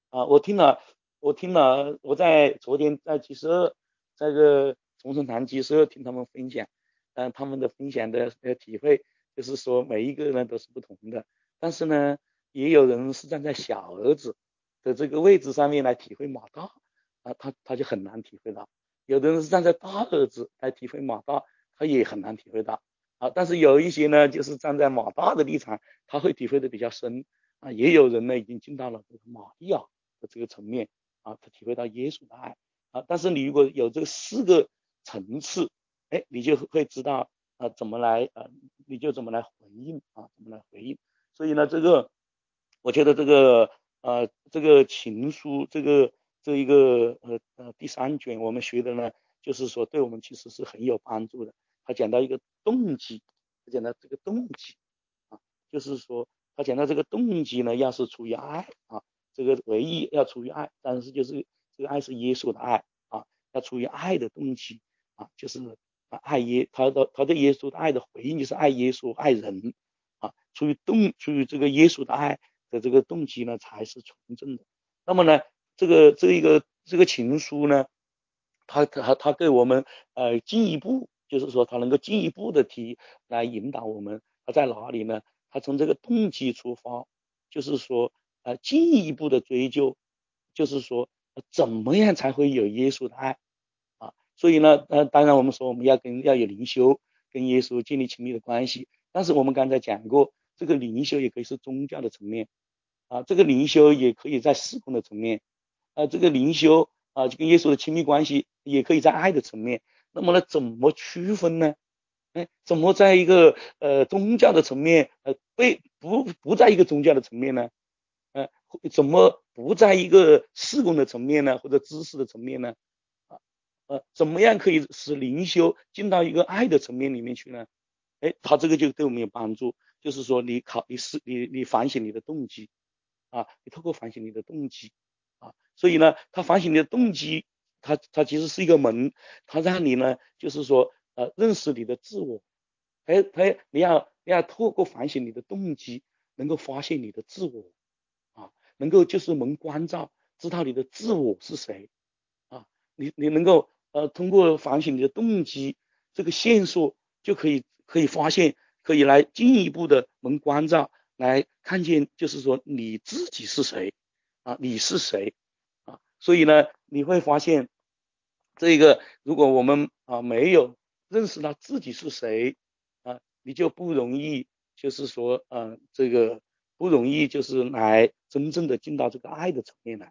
我在昨天在G12在这个重生堂G12听他们分享，他们的分享的体会就是说每一个人都是不同的，但是呢，也有人是站在小儿子的这个位置上面来体会马大他就很难体会到，有的人是站在大儿子来体会马大，他也很难体会到但是有一些呢，就是站在马大的立场，他会体会的比较深也有人呢已经进到了这个玛利亚的这个层面他体会到耶稣的爱但是你如果有这四个层次，你就会知道怎么来你就怎么来回应怎么来回应。所以呢，我觉得这个情书这一个第三卷我们学的呢，就是说对我们其实是很有帮助的。他讲到一个动机，他讲到这个动机就是说他讲到这个动机呢，要是出于爱这个唯一要出于爱，但是就是这个爱是耶稣的爱要出于爱的动机就是他对耶稣的爱的回应就是爱耶稣爱人出于这个耶稣的爱的这个动机呢，才是纯正的。那么呢，这个情书呢，他给我们进一步，就是说他能够进一步的来引导我们，他在哪里呢？他从这个动机出发，就是说进一步的追究，就是说怎么样才会有耶稣的爱所以呢当然我们说我们要有灵修，跟耶稣建立亲密的关系，但是我们刚才讲过，这个灵修也可以是宗教的层面这个灵修也可以在事工的层面这个灵修就跟耶稣的亲密关系也可以在爱的层面。那么呢，怎么区分呢？怎么在一个宗教的层面不在一个宗教的层面呢？怎么不在一个事工的层面呢？或者知识的层面呢？怎么样可以使灵修进到一个爱的层面里面去呢？他这个就对我们有帮助，就是说你反省你的动机你透过反省你的动机所以呢，他反省你的动机，他其实是一个门，他让你呢，就是说认识你的自我，你要透过反省你的动机，能够发现你的自我能够就是蒙关照，知道你的自我是谁你能够通过反省你的动机这个线索，就可以发现，可以来进一步的蒙关照，来看见就是说你自己是谁你是谁所以呢，你会发现这个如果我们没有认识到自己是谁你就不容易就是说这个不容易就是来真正的进到这个爱的层面来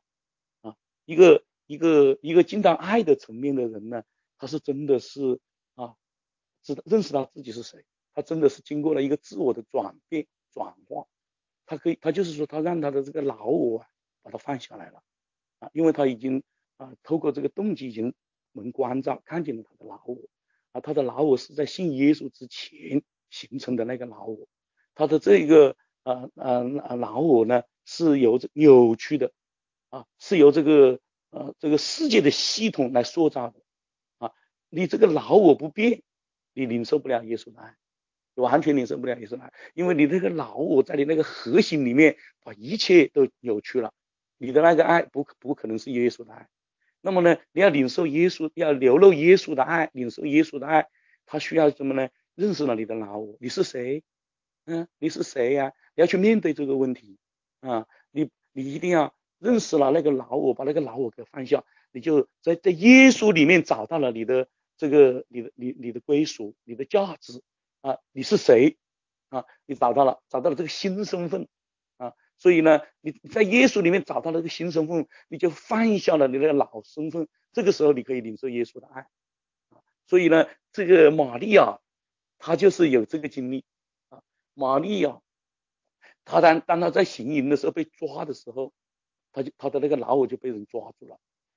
一个进到爱的层面的人呢，他是真的是认识到自己是谁，他真的是经过了一个自我的转化，他就是说他让他的这个老我把他放下来了因为他已经透过这个动机已经能关照看见了他的老我他的老我是在信耶稣之前形成的那个老我，他的这个老我呢是由扭曲的是由这个世界的系统来塑造的你这个老我不变，你领受不了耶稣的爱，完全领受不了耶稣的爱，因为你这个老我在你那个核心里面把一切都扭曲了，你的那个爱不可能是耶稣的爱。那么呢，你要领受耶稣，要流露耶稣的爱，领受耶稣的爱，他需要什么呢？认识了你的老我，你是谁？你是谁呀？你要去面对这个问题你一定要认识了那个老我，把那个老我给放下，你就在耶稣里面找到了你的这个你的归属，你的价值你是谁你找到了这个新身份所以呢，你在耶稣里面找到了这个新身份，你就放下了你的老身份，这个时候你可以领受耶稣的爱所以呢，这个玛利亚她就是有这个经历玛利亚当他在行淫的时候被抓的时候，他的那个老我就被人抓住了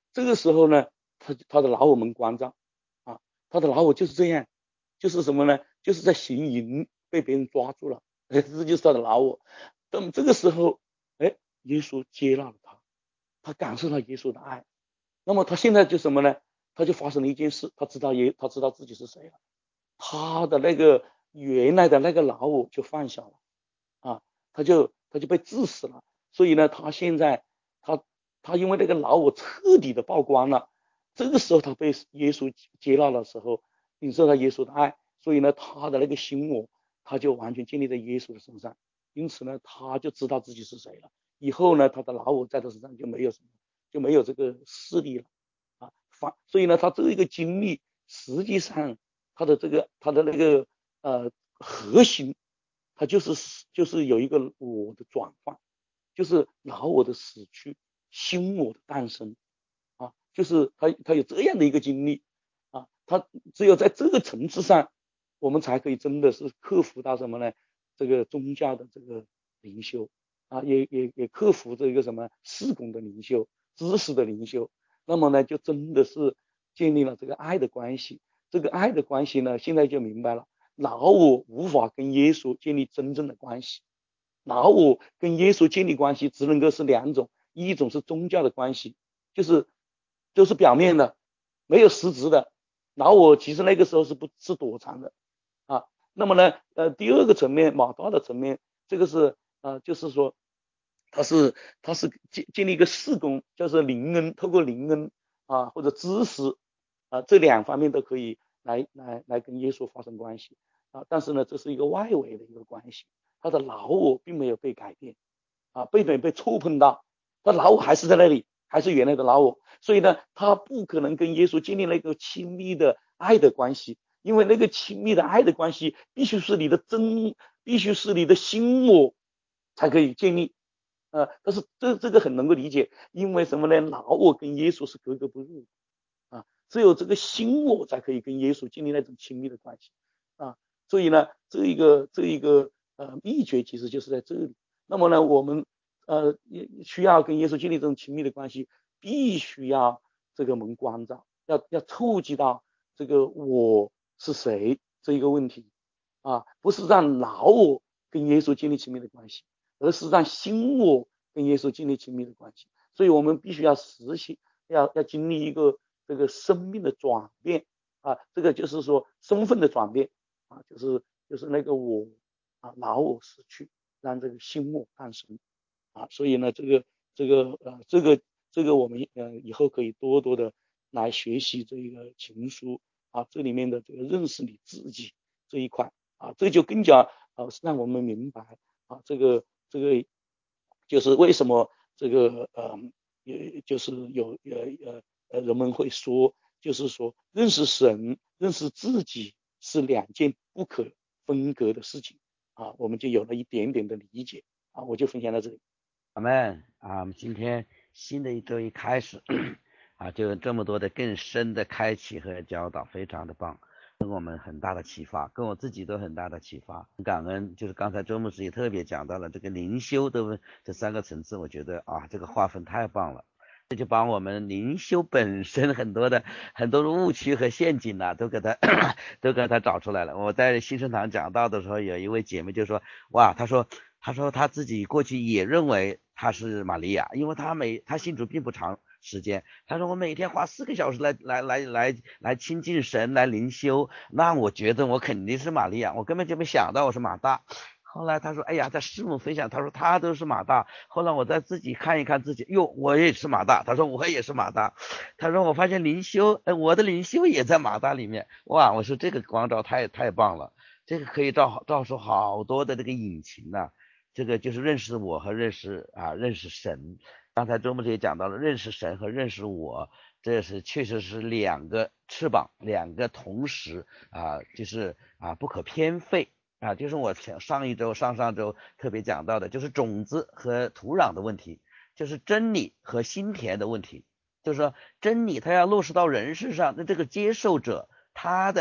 这个时候呢，他的老我们关照啊，他的老我就是这样，就是什么呢？就是在行淫被别人抓住了，这就是他的老我。那么这个时候，耶稣接纳了他，他感受到耶稣的爱。那么他现在就什么呢？他就发生了一件事，他知道自己是谁了，他的那个原来的那个老我就放下了啊，他就被治死了。所以呢，他现在他因为那个老我彻底的曝光了，这个时候他被耶稣接纳的时候，领受到耶稣的爱，所以呢，他的那个心我他就完全建立在耶稣的身上，因此呢，他就知道自己是谁了。以后呢，他的老我在他身上就没有这个势力了啊。所以呢，他这一个经历实际上他的那个核心，他就是有一个我的转换，就是老我的死去，新我的诞生啊，就是他有这样的一个经历啊，他只有在这个层次上，我们才可以真的是克服到什么呢？这个宗教的这个灵修啊，也克服这个什么事工的灵修、知识的灵修，那么呢，就真的是建立了这个爱的关系。这个爱的关系呢，现在就明白了，老我无法跟耶稣建立真正的关系，老我跟耶稣建立关系只能够是两种，一种是宗教的关系，就是表面的，没有实质的。老我其实那个时候是躲藏的啊。那么呢，第二个层面，马大的层面，这个是就是说，他是建立一个事工，就是灵恩，透过灵恩啊或者知识啊这两方面都可以来跟耶稣发生关系啊。但是呢，这是一个外围的一个关系，他的老我并没有被改变啊，被触碰到，他老我还是在那里，还是原来的老我，所以呢，他不可能跟耶稣建立那个亲密的爱的关系。因为那个亲密的爱的关系必须是你的心我才可以建立，但是这个很能够理解，因为什么呢？老我跟耶稣是格格不入啊，只有这个心我才可以跟耶稣建立那种亲密的关系啊，所以呢，这一个秘诀其实就是在这里。那么呢，我们需要跟耶稣建立这种亲密的关系，必须要这个门关照，要触及到这个我是谁这一个问题啊，不是让老我跟耶稣建立亲密的关系，而是让新我跟耶稣建立亲密的关系。所以我们必须要实现，要经历一个这个生命的转变啊，这个就是说身份的转变啊，就是那个我啊老我死去，让这个新我诞生啊。所以呢，这个我们以后可以多多的来学习这个情书啊，这里面的这个认识你自己这一块啊，这就更加让我们明白啊，这个就是为什么这个也就是人们会说，就是说认识神、认识自己是两件不可分割的事情啊，我们就有了一点点的理解啊，我就分享到这里。 阿们啊，今天新的一周一开始啊，就有这么多的更深的开启和教导，非常的棒，跟我们很大的启发，跟我自己都很大的启发。感恩，就是刚才周牧师也特别讲到了这个灵修的这三个层次，我觉得啊，这个划分太棒了。这就把我们灵修本身很多的误区和陷阱都给他找出来了。我在新生堂讲道的时候，有一位姐妹就说，哇，她说她自己过去也认为她是玛利亚，因为她信主并不长时间。她说我每天花4个小时来亲近神，来灵修，那我觉得我肯定是玛利亚，我根本就没想到我是马大。后来他说，哎呀，在师母分享，他说他都是马大。后来我再自己看一看自己，哟，我也是马大。他说我也是马大。他说我发现灵修，我的灵修也在马大里面。哇，我说这个光照太棒了，这个可以照出好多的这个隐情呐。这个就是认识我和认识神。刚才周牧师也讲到了，认识神和认识我，这是确实是两个翅膀，两个同时就是不可偏废。就是我上上周特别讲到的，就是种子和土壤的问题，就是真理和心田的问题。就是说真理它要落实到人身上，那这个接受者他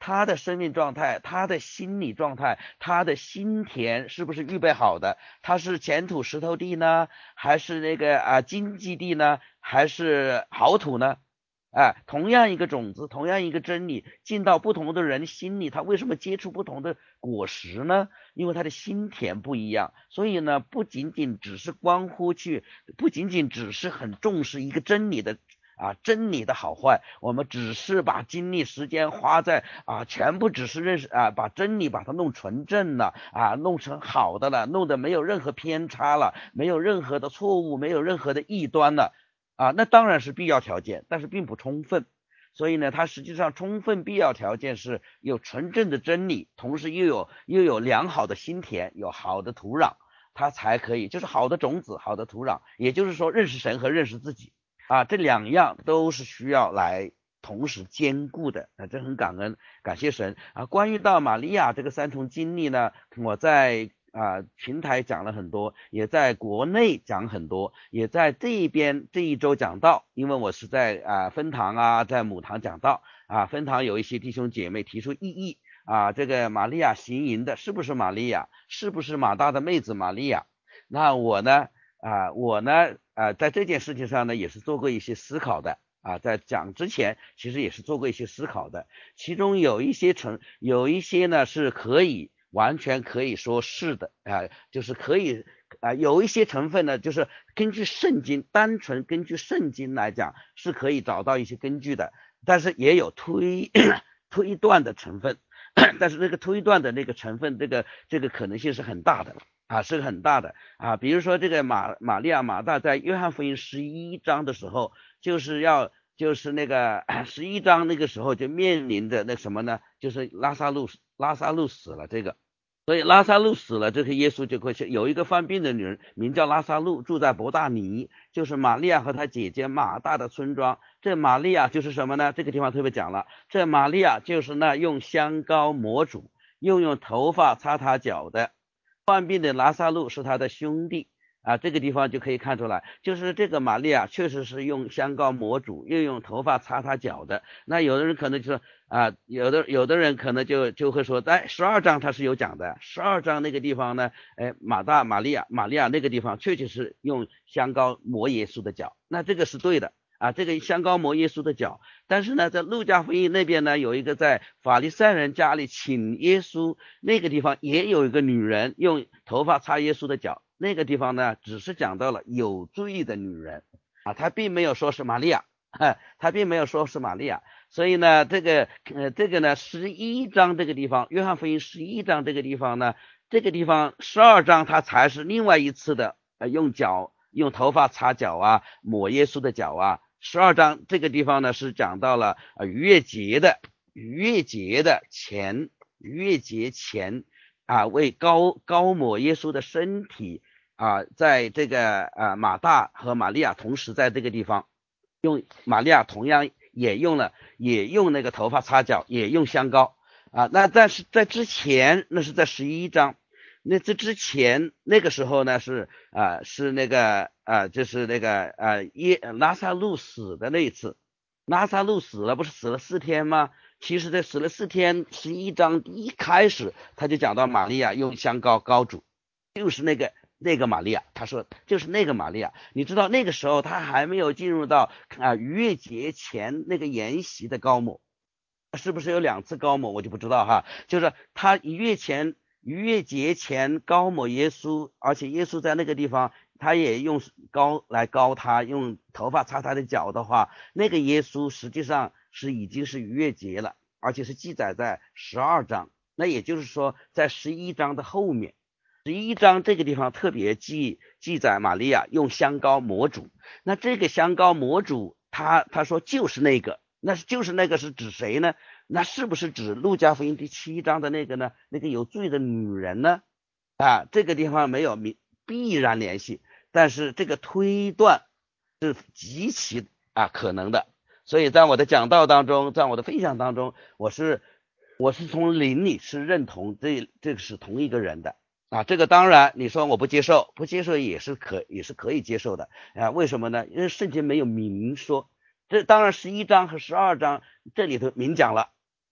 他的生命状态，他的心理状态，他的心田是不是预备好的？他是前土石头地呢，还是那个荆棘地呢，还是好土呢？同样一个种子，同样一个真理，进到不同的人心里，他为什么结出不同的果实呢？因为他的心田不一样。所以呢，不仅仅只是很重视一个真理的真理的好坏，我们只是把精力时间花在全部只是认识把真理把它弄纯正了弄成好的了，弄得没有任何偏差了，没有任何的错误，没有任何的异端了那当然是必要条件，但是并不充分。所以呢，它实际上充分必要条件是有纯正的真理，同时又有良好的心田，有好的土壤，它才可以，就是好的种子，好的土壤，也就是说认识神和认识自己这两样都是需要来同时兼顾的这很感谢神关于到玛利亚这个三重经历呢，我在平台讲了很多，也在国内讲很多，也在这一周讲到，因为我是在分堂在母堂讲到分堂有一些弟兄姐妹提出异议这个玛利亚行淫的是不是玛利亚，是不是马大的妹子玛利亚？那我呢在这件事情上呢也是做过一些思考的在讲之前其实也是做过一些思考的，其中有一些呢是完全可以说是的就是可以有一些成分呢就是根据圣经，单纯根据圣经来讲是可以找到一些根据的，但是也有推断的成分但是这个推断的那个成分这个可能性是很大的是很大的比如说这个玛利亚马大在约翰福音11章的时候就是那个11章那个时候就面临着那什么呢，就是拉撒路死了所以拉撒路死了，这个耶稣就会去有一个犯病的女人名叫拉撒路，住在伯大尼，就是玛利亚和她姐姐马大的村庄。这玛利亚就是什么呢？这个地方特别讲了，这玛利亚就是那用香膏抹主，又用头发擦他脚的。患病的拉撒路是他的兄弟这个地方就可以看出来，就是这个玛利亚确实是用香膏抹主，又用头发擦他脚的。那有的人可能就说有的人可能就会说，在12章他是有讲的，12章那个地方呢玛利亚那个地方确实是用香膏抹耶稣的脚，那这个是对的这个香膏抹耶稣的脚。但是呢在路加福音那边呢有一个在法利赛人家里请耶稣，那个地方也有一个女人用头发擦耶稣的脚，那个地方呢只是讲到了有罪的女人他并没有说是玛利亚所以呢这个呢11章这个地方，约翰福音11章这个地方呢，这个地方12章它才是另外一次的用头发擦脚抹耶稣的脚12章这个地方呢是讲到了逾越节前为高抹耶稣的身体在这个马大和玛利亚同时在这个地方，用玛利亚同样也用那个头发擦脚，也用香膏那但是在之前，那是在11章，那这之前那个时候呢是那个就是那个拉撒路死的那一次，拉撒路死了不是死了4天吗？其实这死了4天，11章一开始他就讲到玛利亚用香膏膏主，就是那个玛利亚，他说就是那个玛利亚。你知道那个时候他还没有进入到逾越节前那个筵席的膏抹，是不是有2次膏抹我就不知道就是他逾越节前膏抹耶稣，而且耶稣在那个地方他也用膏来膏他，用头发擦他的脚的话，那个耶稣实际上已经是逾越节了，而且是记载在12章，那也就是说在11章的后面。11章这个地方特别记载玛利亚用香膏抹主，那这个香膏抹主他说就是那个，就是那个是指谁呢？那是不是指路加福音第7章的那个呢？那个有罪的女人呢？这个地方没有必然联系，但是这个推断是极其可能的。所以在我的讲道当中，在我的分享当中，我是从灵里是认同这个是同一个人的这个当然你说我不接受也是可以接受的为什么呢？因为圣经没有明说，这当然11章和12章这里头明讲了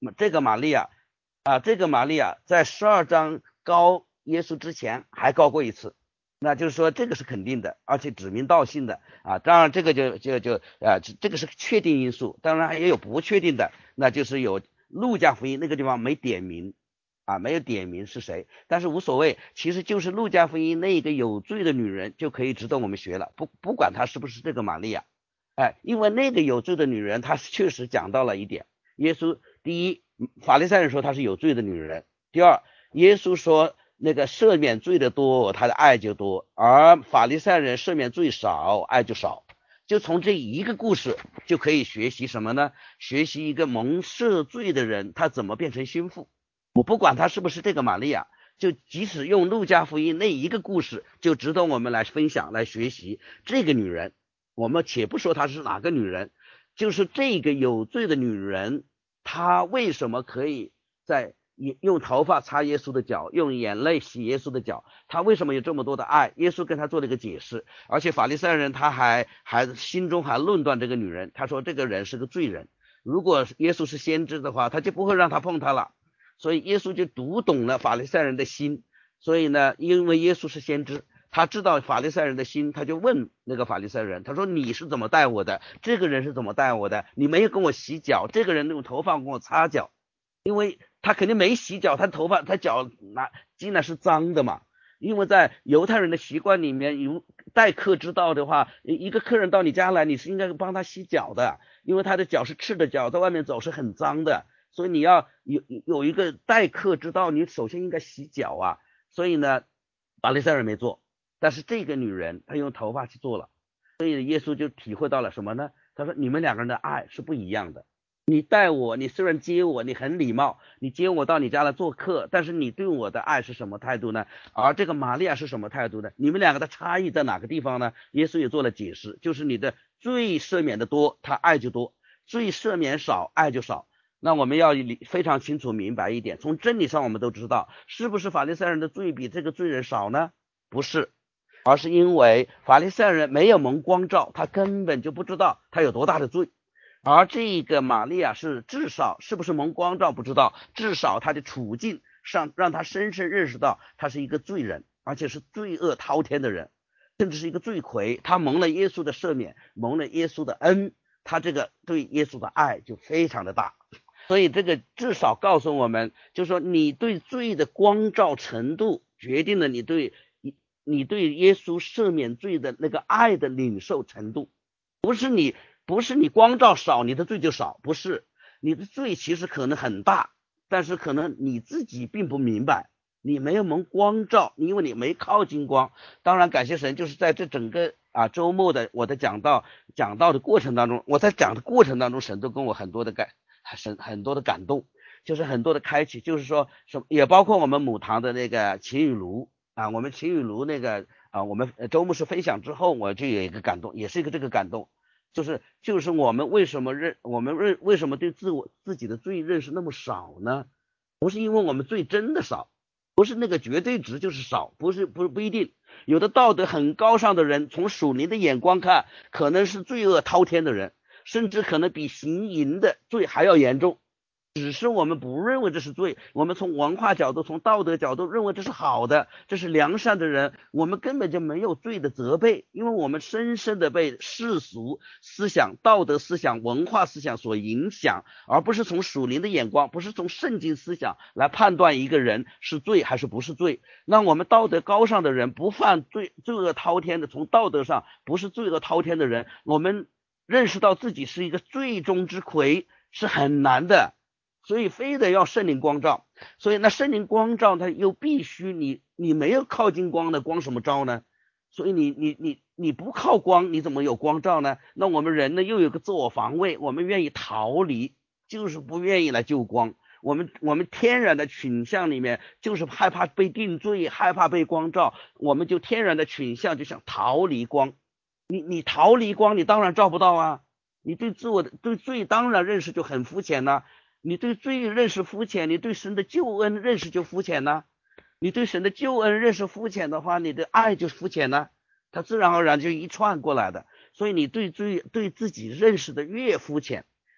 这个玛利亚在12章高耶稣之前还高过一次，那就是说这个是肯定的，而且指名道姓的啊。当然这个这个是确定因素，当然也有不确定的，那就是有路加福音那个地方没点名啊，没有点名是谁，但是无所谓，其实就是路加福音那个有罪的女人就可以值得我们学了，不管她是不是这个玛利亚，因为那个有罪的女人她确实讲到了一点，耶稣第一，法利赛人说她是有罪的女人，第二，耶稣说那个赦免罪的多，他的爱就多，而法利赛人赦免罪少，爱就少。就从这一个故事就可以学习什么呢？学习一个蒙赦罪的人他怎么变成心腹。我不管他是不是这个玛利亚，就即使用路加福音那一个故事就值得我们来分享来学习。这个女人，我们且不说她是哪个女人，就是这个有罪的女人，她为什么可以在用头发擦耶稣的脚，用眼泪洗耶稣的脚，他为什么有这么多的爱？耶稣跟他做了一个解释，而且法利赛人他还心中还论断这个女人，他说这个人是个罪人，如果耶稣是先知的话，他就不会让他碰他了，所以耶稣就读懂了法利赛人的心，所以呢，因为耶稣是先知，他知道法利赛人的心，他就问那个法利赛人，他说你是怎么待我的？这个人是怎么待我的？你没有跟我洗脚，这个人用头发跟我擦脚，因为他肯定没洗脚，他头发他脚竟然是脏的嘛。因为在犹太人的习惯里面，有待客之道的话，一个客人到你家来，你是应该帮他洗脚的，因为他的脚是赤的脚，在外面走是很脏的，所以你要有一个待客之道，你首先应该洗脚啊。所以呢，法利赛人没做，但是这个女人她用头发去做了，所以耶稣就体会到了什么呢？他说你们两个人的爱是不一样的。你待我，你虽然接我，你很礼貌，你接我到你家来做客，但是你对我的爱是什么态度呢？而这个玛利亚是什么态度呢？你们两个的差异在哪个地方呢？耶稣也做了解释，就是你的罪赦免的多，他爱就多；罪赦免少，爱就少。那我们要非常清楚明白一点，从真理上我们都知道，是不是法利赛人的罪比这个罪人少呢？不是，而是因为法利赛人没有蒙光照，他根本就不知道他有多大的罪。而这个玛利亚是至少是不是蒙光照不知道，至少他的处境上让他深深认识到他是一个罪人，而且是罪恶滔天的人，甚至是一个罪魁。他蒙了耶稣的赦免，蒙了耶稣的恩，他这个对耶稣的爱就非常的大。所以这个至少告诉我们，就是说你对罪的光照程度决定了你对耶稣赦免罪的那个爱的领受程度。不是你光照少你的罪就少，不是，你的罪其实可能很大，但是可能你自己并不明白，你没有蒙光照，因为你没靠近光。当然感谢神，就是在这整个周末的我的讲道的过程当中，我在讲的过程当中，神都跟我很多的感动，就是很多的开启，就是说也包括我们母堂的那个秦雨庐我们秦雨庐那个我们周牧师分享之后，我就有一个感动，也是一个这个感动，就是我们为什么对自己的罪认识那么少呢？不是因为我们罪真的少，不是那个绝对值就是少，不一定。有的道德很高尚的人，从属灵的眼光看，可能是罪恶滔天的人，甚至可能比行淫的罪还要严重。只是我们不认为这是罪，我们从文化角度从道德角度认为这是好的，这是良善的人，我们根本就没有罪的责备，因为我们深深的被世俗思想道德思想文化思想所影响，而不是从属灵的眼光，不是从圣经思想来判断一个人是罪还是不是罪。那我们道德高尚的人，不犯罪恶滔天的，从道德上不是罪恶滔天的人，我们认识到自己是一个罪中之魁是很难的，所以非得要圣灵光照。所以那圣灵光照它又必须你没有靠近光的，光什么照呢？所以你不靠光，你怎么有光照呢？那我们人呢又有个自我防卫，我们愿意逃离，就是不愿意来救光。我们天然的倾向里面就是害怕被定罪，害怕被光照，我们就天然的倾向就想逃离光。你逃离光，你当然照不到啊。你对罪当然认识就很肤浅了，你对罪认识肤浅，你对神的救恩认识就肤浅了。你对神的救恩认识肤浅的话，你的爱就肤浅了，它自然而然就一串过来的。所以你对自己认识的越肤浅，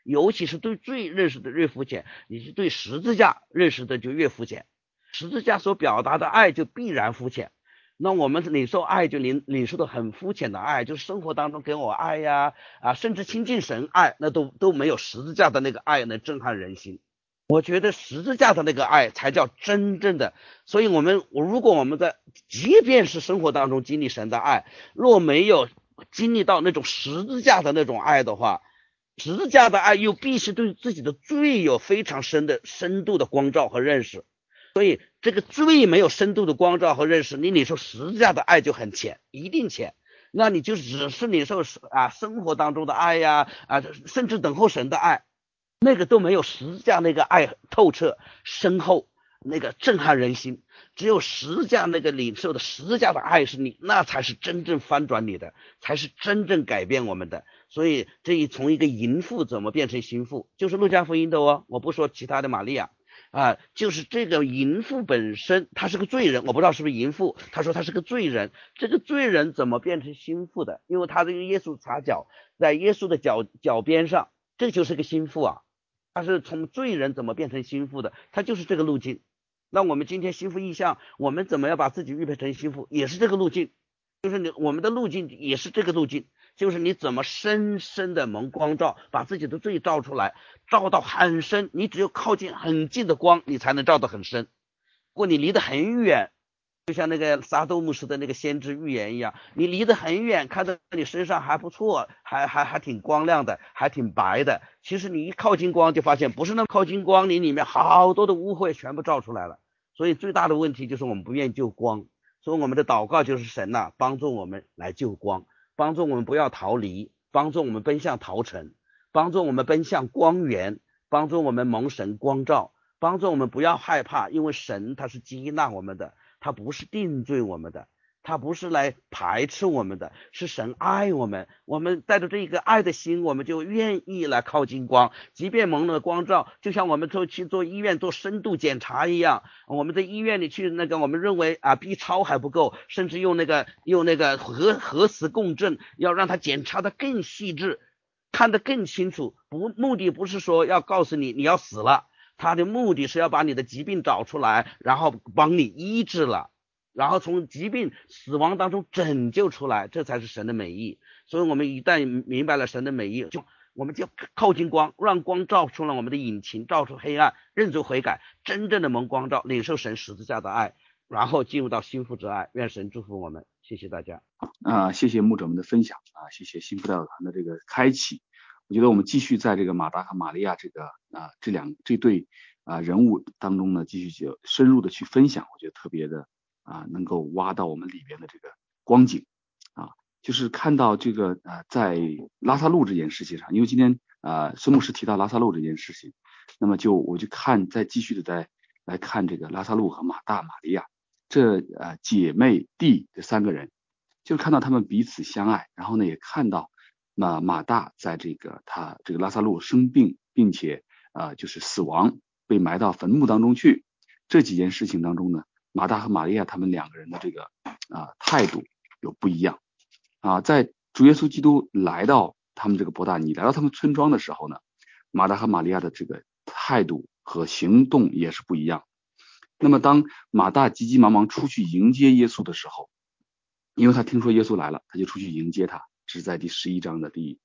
尤其是对罪认识的越肤浅，你是对十字架认识的就越肤浅，十字架所表达的爱就必然肤浅。那我们领受爱就领受的很肤浅的爱，就是生活当中给我爱呀，甚至亲近神爱，那都没有十字架的那个爱能震撼人心。我觉得十字架的那个爱才叫真正的。所以如果我们在即便是生活当中经历神的爱，若没有经历到那种十字架的那种爱的话，十字架的爱又必须对自己的罪有非常深度的光照和认识。所以这个罪没有深度的光照和认识，你领受十字架的爱就很浅，一定浅。那你就只是领受生活当中的爱呀，甚至等候神的爱，那个都没有十字架那个爱透彻深厚，那个震撼人心。只有十字架那个领受的十字架的爱是你，那才是真正翻转你的，才是真正改变我们的。所以从一个淫妇怎么变成心腹，就是路加福音的哦，我不说其他的玛利亚就是这个淫妇本身她是个罪人，我不知道是不是淫妇，她说她是个罪人，这个罪人怎么变成心腹的？因为她这个耶稣擦脚在耶稣的脚边上，这就是个心腹啊。他是从罪人怎么变成心腹的，他就是这个路径。那我们今天心腹意向，我们怎么样把自己预备成心腹，也是这个路径，就是我们的路径也是这个路径，就是你怎么深深的蒙光照，把自己的罪照出来，照到很深。你只有靠近很近的光，你才能照得很深。如果你离得很远，就像那个撒都姆时的那个先知预言一样，你离得很远，看到你身上还不错，还挺光亮的，还挺白的，其实你一靠近光就发现不是那么靠近光，你里面好多的污秽全部照出来了。所以最大的问题就是我们不愿意救光。所以我们的祷告就是神帮助我们来救光，帮助我们不要逃离，帮助我们奔向逃城，帮助我们奔向光源，帮助我们蒙神光照，帮助我们不要害怕，因为神他是接纳我们的，他不是定罪我们的，他不是来排斥我们的，是神爱我们。我们带着这一个爱的心，我们就愿意来靠近光，即便蒙了光照，就像我们去做医院做深度检查一样，我们在医院里去我们认为B 超还不够，甚至用那个核磁共振，要让它检查的更细致，看得更清楚。目的不是说要告诉你要死了，他的目的是要把你的疾病找出来，然后帮你医治了，然后从疾病死亡当中拯救出来，这才是神的美意。所以我们一旦明白了神的美意，我们就靠近光，让光照出了我们的隐情，照出黑暗，认罪悔改，真正的蒙光照，领受神十字架的爱，然后进入到心腹之爱。愿神祝福我们，谢谢大家。 谢谢牧者们的分享谢谢心腹代表团的这个开启。我觉得我们继续在这个马大和玛利亚这对人物当中呢，继续深入的去分享，我觉得特别的能够挖到我们里边的这个光景就是看到这个在拉萨路这件事情上，因为今天孙牧师提到拉萨路这件事情，那么我就再继续的来看这个拉萨路和马大玛利亚这姐妹弟这三个人，就看到他们彼此相爱，然后呢也看到马大在他这个拉萨路生病，并且就是死亡，被埋到坟墓当中去，这几件事情当中呢，马大和玛利亚他们两个人的这个态度有不一样在主耶稣基督来到他们这个伯大尼，来到他们村庄的时候呢，马大和玛利亚的这个态度和行动也是不一样。那么当马大急急忙忙出去迎接耶稣的时候，因为他听说耶稣来了，他就出去迎接他，是在第11章的第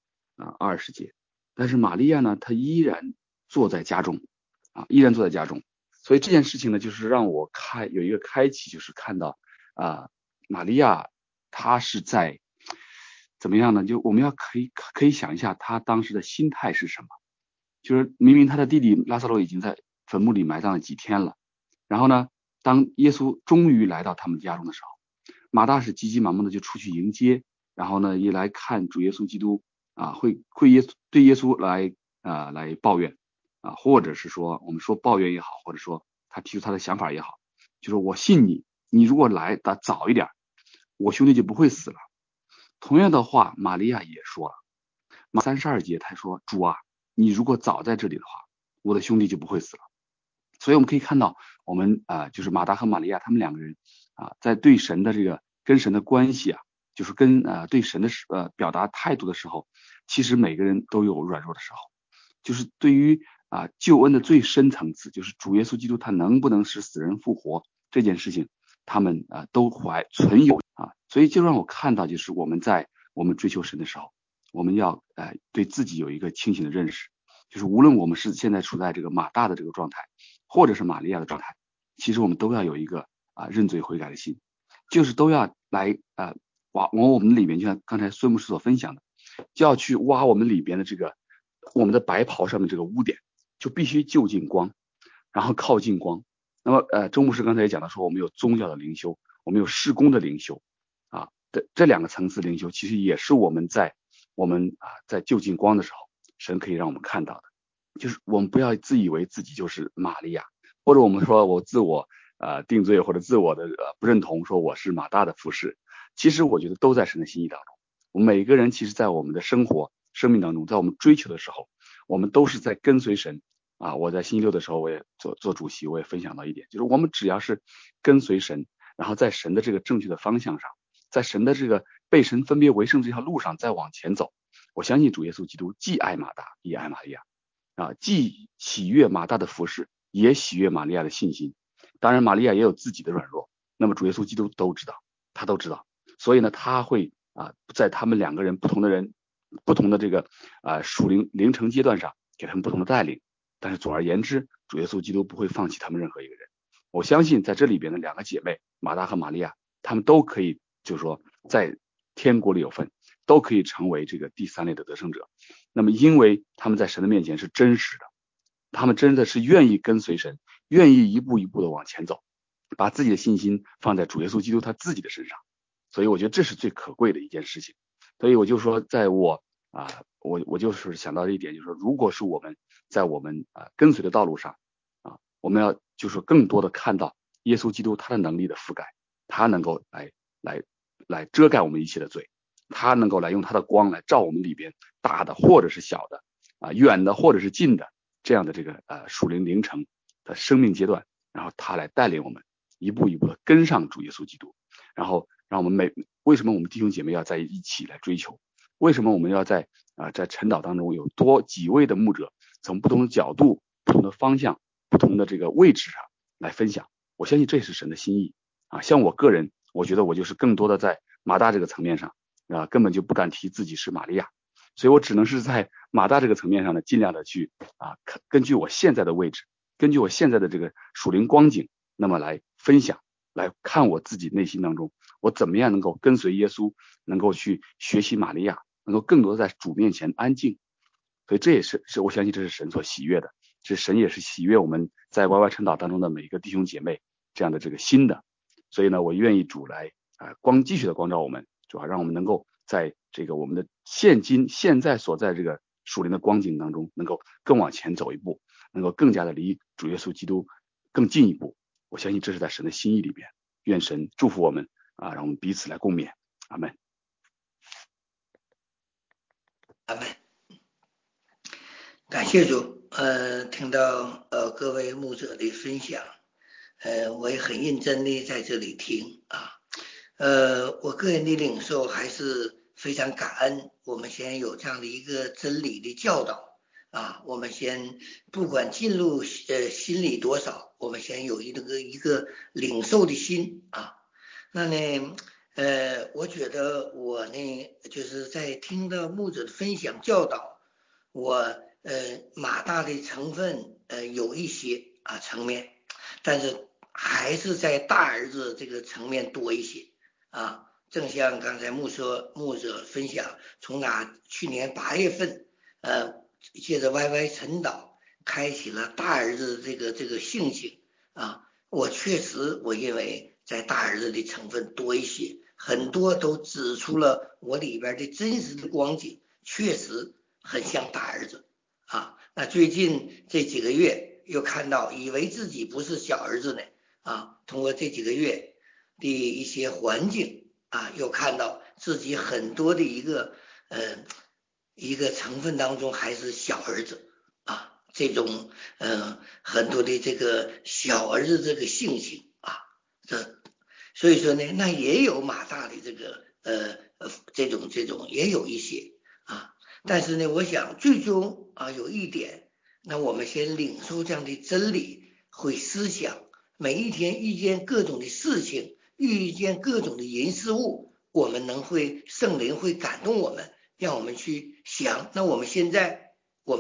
20节。但是玛利亚呢，她依然坐在家中所以这件事情呢，就是让我有一个开启，就是看到玛利亚她是在怎么样呢？就我们可以想一下她当时的心态是什么。就是明明她的弟弟拉萨路已经在坟墓里埋葬了几天了，然后呢，当耶稣终于来到他们家中的时候，马大是急急忙忙的就出去迎接，然后呢也来看主耶稣基督会对耶稣来抱怨或者是说我们说抱怨也好，或者说他提出他的想法也好，就是我信你如果来的早一点，我兄弟就不会死了。同样的话玛利亚也说了，32节他说，主你如果早在这里的话，我的兄弟就不会死了。所以我们可以看到我们就是马大和玛利亚他们两个人在对神的这个跟神的关系就是跟对神的表达态度的时候，其实每个人都有软弱的时候。 就是对于救恩的最深层次，就是主耶稣基督他能不能使死人复活这件事情，他们都存有所以就让我看到，就是我们在我们追求神的时候，我们要对自己有一个清醒的认识，就是无论我们是现在处在这个马大的这个状态，或者是玛利亚的状态，其实我们都要有一个认罪悔改的心，就是都要来往我们里面，就像刚才孙牧师所分享的，就要去挖我们里边的这个我们的白袍上面这个污点，就必须就近光，然后靠近光。那么周牧师刚才也讲到说，我们有宗教的灵修，我们有事工的灵修这两个层次灵修，其实也是我们在就近光的时候，神可以让我们看到的。就是我们不要自以为自己就是玛利亚，或者我们说我自我定罪，或者自我的不认同，说我是马大的服饰。其实我觉得都在神的心意当中。我们每一个人其实在我们的生命当中，在我们追求的时候，我们都是在跟随神我在星期六的时候我也做主席，我也分享到一点，就是我们只要是跟随神，然后在神的这个正确的方向上，在神的这个被神分别为圣这条路上再往前走，我相信主耶稣基督既爱马大也爱玛利亚既喜悦马大的服侍，也喜悦玛利亚的信心。当然玛利亚也有自己的软弱，那么主耶稣基督都知道，他都知道，所以呢他会在他们两个人不同的这个属灵程阶段上给他们不同的带领，但是总而言之，主耶稣基督不会放弃他们任何一个人。我相信在这里边的两个姐妹马大和玛利亚，他们都可以就是说在天国里有份，都可以成为这个第三类的得胜者。那么因为他们在神的面前是真实的，他们真的是愿意跟随神，愿意一步一步的往前走，把自己的信心放在主耶稣基督他自己的身上，所以我觉得这是最可贵的一件事情。所以我就说在我就是想到这一点，就是说如果是我们在我们跟随的道路上我们要就是更多的看到耶稣基督他的能力的覆盖，他能够来遮盖我们一切的罪，他能够来用他的光来照我们里边大的或者是小的远的或者是近的这样的这个属灵灵程的生命阶段，然后他来带领我们一步一步的跟上主耶稣基督，然后让我们为什么我们弟兄姐妹要在一起来追求，为什么我们要在晨祷当中有几位的牧者从不同的角度、不同的方向、不同的这个位置上来分享，我相信这是神的心意像我个人，我觉得我就是更多的在马大这个层面上根本就不敢提自己是玛利亚，所以我只能是在马大这个层面上呢，尽量的去根据我现在的位置，根据我现在的这个属灵光景，那么来分享，来看我自己内心当中，我怎么样能够跟随耶稣，能够去学习玛利亚，能够更多的在主面前安静。所以这也是我相信这是神所喜悦的，是神也是喜悦我们在 YY 晨祷当中的每一个弟兄姐妹这样的这个心的。所以呢，我愿意主来继续的光照我们，主要让我们能够在这个我们的现在所在这个属灵的光景当中，能够更往前走一步，能够更加的离主耶稣基督更进一步。我相信这是在神的心意里边，愿神祝福我们让我们彼此来共勉。阿们。 阿们。感谢主，听到各位牧者的分享，我也很认真的在这里听我个人的领受还是非常感恩，我们先有这样的一个真理的教导我们先不管进入心里多少，我们先有一个领受的心那呢我觉得我呢就是在听到牧者的分享教导，我马大的成分有一些层面，但是还是在大儿子这个层面多一些正像刚才牧者分享，从去年8月份借着 YY 晨祷开启了大儿子这个性情我确实我认为在大儿子的成分多一些，很多都指出了我里边的真实的光景，确实很像大儿子那最近这几个月又看到以为自己不是小儿子呢通过这几个月的一些环境又看到自己很多的一个成分当中还是小儿子这种很多的这个小儿子这个性情所以说呢，那也有马大的这个这种也有一些但是呢，我想最终有一点，那我们先领受这样的真理，会思想，每一天遇见各种的事情，遇见各种的人事物，我们圣灵会感动我们，让我们去想，那我们现在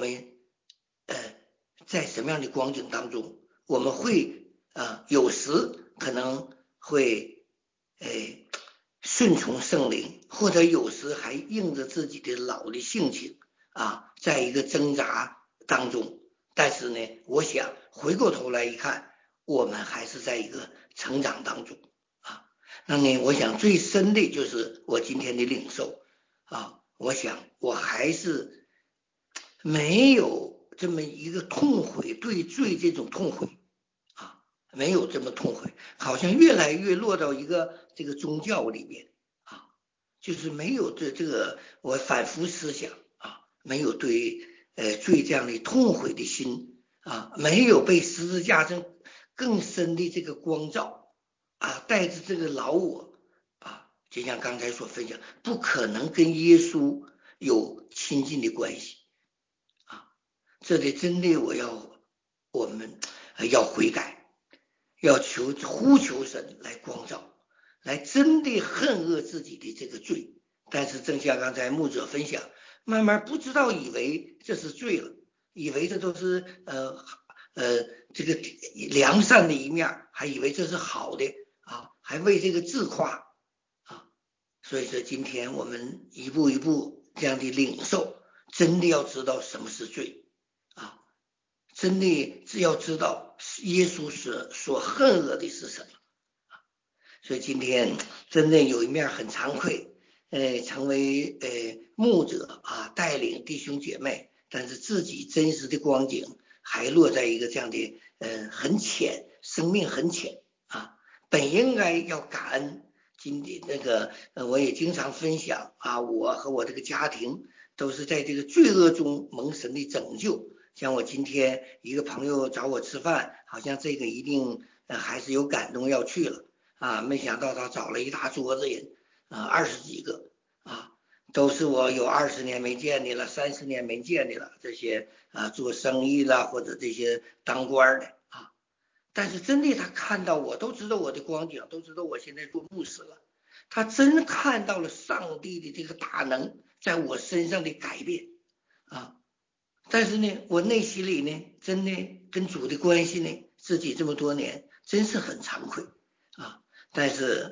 在什么样的光景当中，我们会有时可能会顺从圣灵，或者有时还硬着自己的老的性情在一个挣扎当中。但是呢，我想回过头来一看，我们还是在一个成长当中那呢，我想最深的就是我今天的领受我想我还是没有这么一个痛悔，对罪这种痛悔没有这么痛悔，好像越来越落到一个这个宗教里面就是没有对这个我反复思想没有对罪这样的痛悔的心没有被十字架上更深的这个光照带着这个老我就像刚才所分享，不可能跟耶稣有亲近的关系这里真的我们要悔改，要呼求神来光照，来真的恨恶自己的这个罪。但是正像刚才牧者分享，慢慢不知道以为这是罪了，以为这都是这个良善的一面，还以为这是好的还为这个自夸所以说今天我们一步一步这样的领受，真的要知道什么是罪真的只要知道耶稣所恨恶的是什么所以今天真的有一面很惭愧成为牧者带领弟兄姐妹，但是自己真实的光景还落在一个这样的很浅，生命很浅本应该要感恩。今天那个我也经常分享我和我这个家庭都是在这个罪恶中蒙神的拯救。像我今天一个朋友找我吃饭，好像这个一定还是有感动要去了没想到他找了一大桌子人20几个都是我有20年没见的了，30年没见的了，这些做生意了或者这些当官的但是真的他看到我，都知道我的光景，都知道我现在做牧师了，他真看到了上帝的这个大能在我身上的改变但是呢，我内心里呢，真的跟主的关系呢，自己这么多年真是很惭愧但是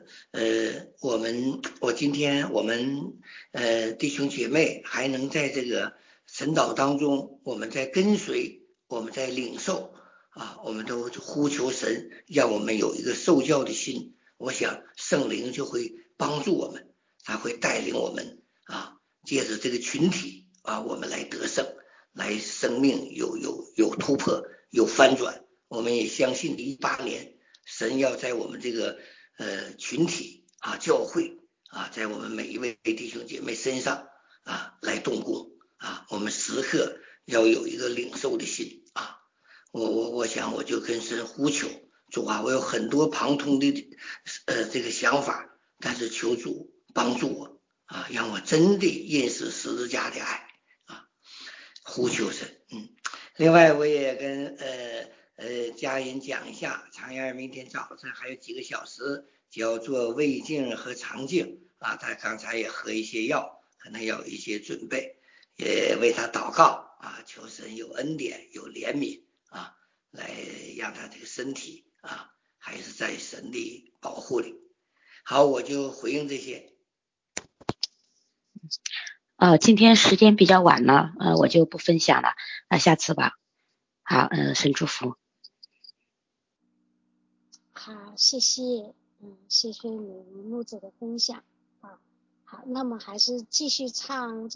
今天我们弟兄姐妹还能在这个神导当中，我们在跟随，我们在领受我们都呼求神，让我们有一个受教的心。我想圣灵就会帮助我们，他会带领我们借着这个群体我们来得胜，来生命有突破，有翻转。我们也相信18年，神要在我们这个群体教会在我们每一位弟兄姐妹身上来动工我们时刻要有一个领受的心我想我就跟神呼求主我有很多旁通的这个想法，但是求主帮助我让我真的认识十字架的爱呼求神另外我也跟家人讲一下，常燕明天早上还有几个小时就要做胃镜和肠镜他刚才也喝一些药，可能要有一些准备，也为他祷告求神有恩典有怜悯来让他这个身体还是在神的保护里。好，我就回应这些。 今天时间比较晚了，我就不分享了，下次吧。好，神祝福。 好，谢谢，谢谢你牧者的分享好，那么还是继续唱。